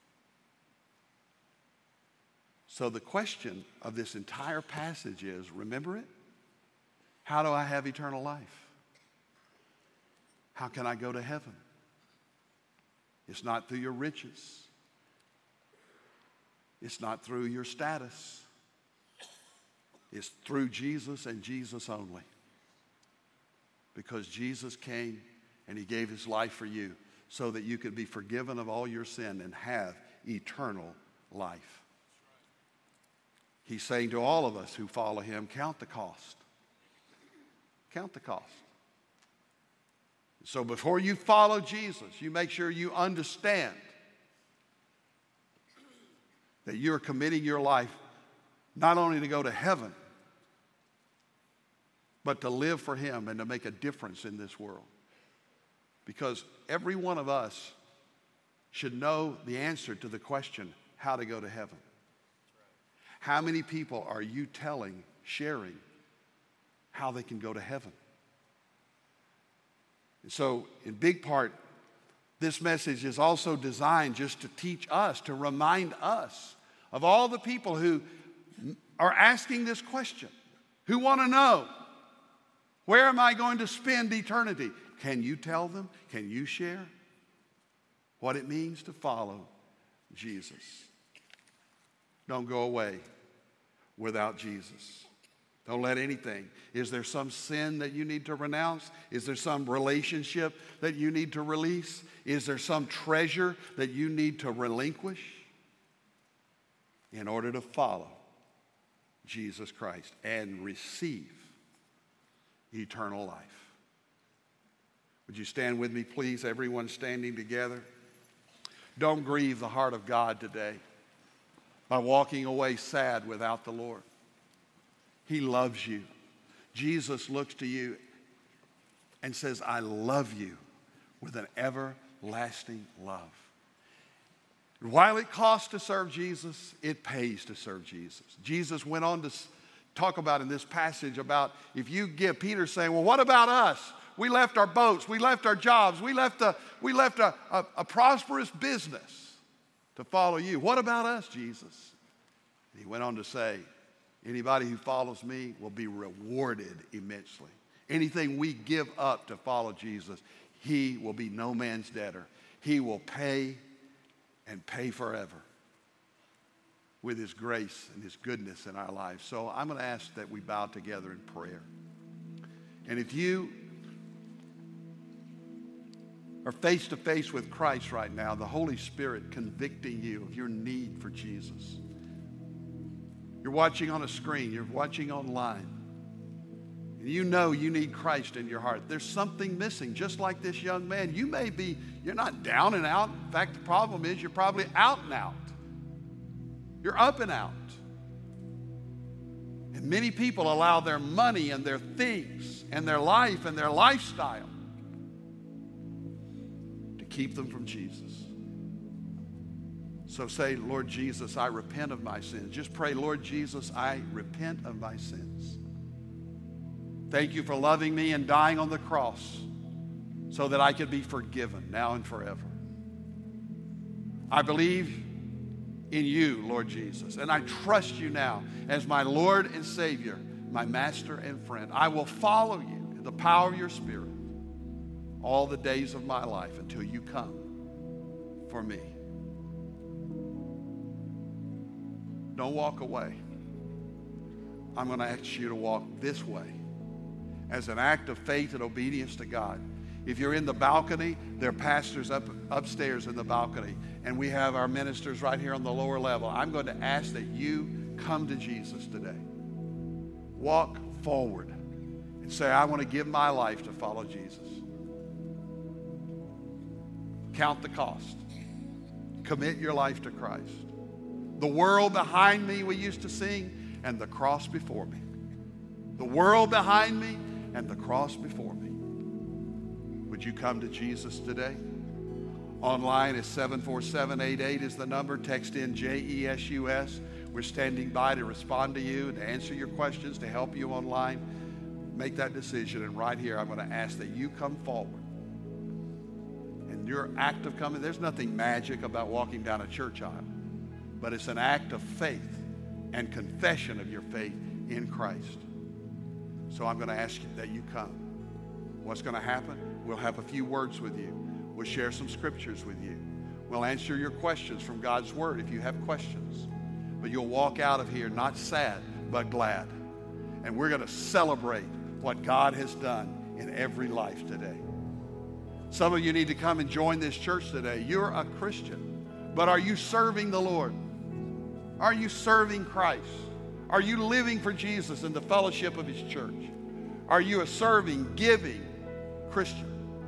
So the question of this entire passage is, remember it? How do I have eternal life? How can I go to heaven? It's not through your riches. It's not through your status. It's through Jesus and Jesus only. Because Jesus came and he gave his life for you so that you could be forgiven of all your sin and have eternal life. He's saying to all of us who follow him, count the cost. Count the cost. So before you follow Jesus, you make sure you understand that you're committing your life not only to go to heaven, but to live for him and to make a difference in this world. Because every one of us should know the answer to the question, how to go to heaven. How many people are you telling, sharing, how they can go to heaven? And so, in big part, this message is also designed just to teach us, to remind us of all the people who are asking this question, who want to know, where am I going to spend eternity? Can you tell them? Can you share what it means to follow Jesus? Don't go away without Jesus. Don't let anything. Is there some sin that you need to renounce? Is there some relationship that you need to release? Is there some treasure that you need to relinquish in order to follow Jesus Christ and receive eternal life? Would you stand with me, please? Everyone standing together. Don't grieve the heart of God today by walking away sad without the Lord. He loves you. Jesus looks to you and says, I love you with an everlasting love. While it costs to serve Jesus, it pays to serve Jesus. Jesus went on to talk about in this passage about if you give, Peter's saying, well, what about us? We left our boats, we left our jobs, we left a, we left a, a, a prosperous business to follow you. What about us, Jesus? And he went on to say, anybody who follows me will be rewarded immensely. Anything we give up to follow Jesus, he will be no man's debtor. He will pay and pay forever with his grace and his goodness in our lives. So I'm going to ask that we bow together in prayer. And if you are face to face with Christ right now, the Holy Spirit convicting you of your need for Jesus. You're watching on a screen, you're watching online, and you know you need Christ in your heart. There's something missing, just like this young man. You may be, you're not down and out. In fact, the problem is you're probably out and out. You're up and out. And many people allow their money and their things and their life and their lifestyle to keep them from Jesus. So say, Lord Jesus, I repent of my sins. Just pray, Lord Jesus, I repent of my sins. Thank you for loving me and dying on the cross so that I could be forgiven now and forever. I believe in you, Lord Jesus, and I trust you now as my Lord and Savior, my master and friend. I will follow you in the power of your Spirit all the days of my life until you come for me. Don't walk away. I'm going to ask you to walk this way as an act of faith and obedience to God. If you're in the balcony, there are pastors up upstairs in the balcony, and we have our ministers right here on the lower level. I'm going to ask that you come to Jesus today. Walk forward and say, I want to give my life to follow Jesus. Count the cost. Commit your life to Christ. The world behind me, we used to sing, and the cross before me. The world behind me and the cross before me. Would you come to Jesus today? Online is seven four seven eight eight is the number. Text in J E S U S. We're standing by to respond to you, to answer your questions, to help you online. Make that decision. And right here, I'm going to ask that you come forward. And your act of coming, there's nothing magic about walking down a church aisle, but it's an act of faith and confession of your faith in Christ. So I'm going to ask you that you come. What's going to happen? We'll have a few words with you. We'll share some scriptures with you. We'll answer your questions from God's Word if you have questions. but you'll walk out of here not sad, but glad. And we're going to celebrate what God has done in every life today. Some of you need to come and join this church today. You're a Christian, but are you serving the Lord? Are you serving Christ? Are you living for Jesus in the fellowship of his church? Are you a serving, giving Christian?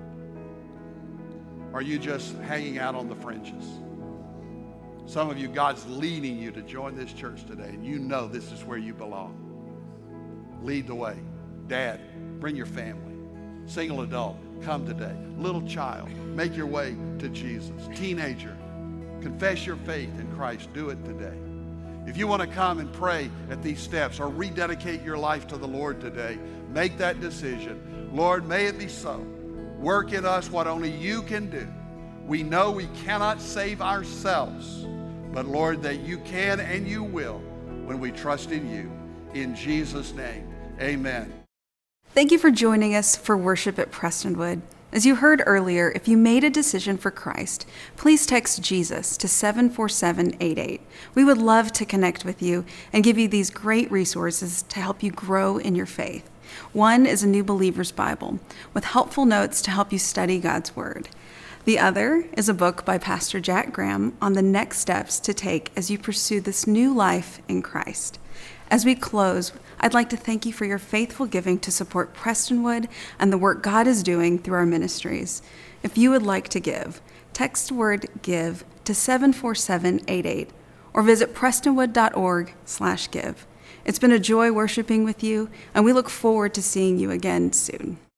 Are you just hanging out on the fringes? Some of you, God's leading you to join this church today, and you know this is where you belong. Lead the way. Dad, bring your family. Single adult, come today. Little child, make your way to Jesus. Teenager, confess your faith in Christ. Do it today. If you want to come and pray at these steps or rededicate your life to the Lord today, make that decision. Lord, may it be so. Work in us what only you can do. We know we cannot save ourselves, but Lord, that you can and you will when we trust in you. In Jesus' name, amen. Thank you for joining us for worship at Prestonwood. As you heard earlier, if you made a decision for Christ, please text Jesus to seven four seven eight eight. We would love to connect with you and give you these great resources to help you grow in your faith. One is a New Believer's Bible with helpful notes to help you study God's Word. The other is a book by Pastor Jack Graham on the next steps to take as you pursue this new life in Christ. As we close, I'd like to thank you for your faithful giving to support Prestonwood and the work God is doing through our ministries. If you would like to give, text the word GIVE to seven four seven eight eight or visit prestonwood.org slash give. It's been a joy worshiping with you, and we look forward to seeing you again soon.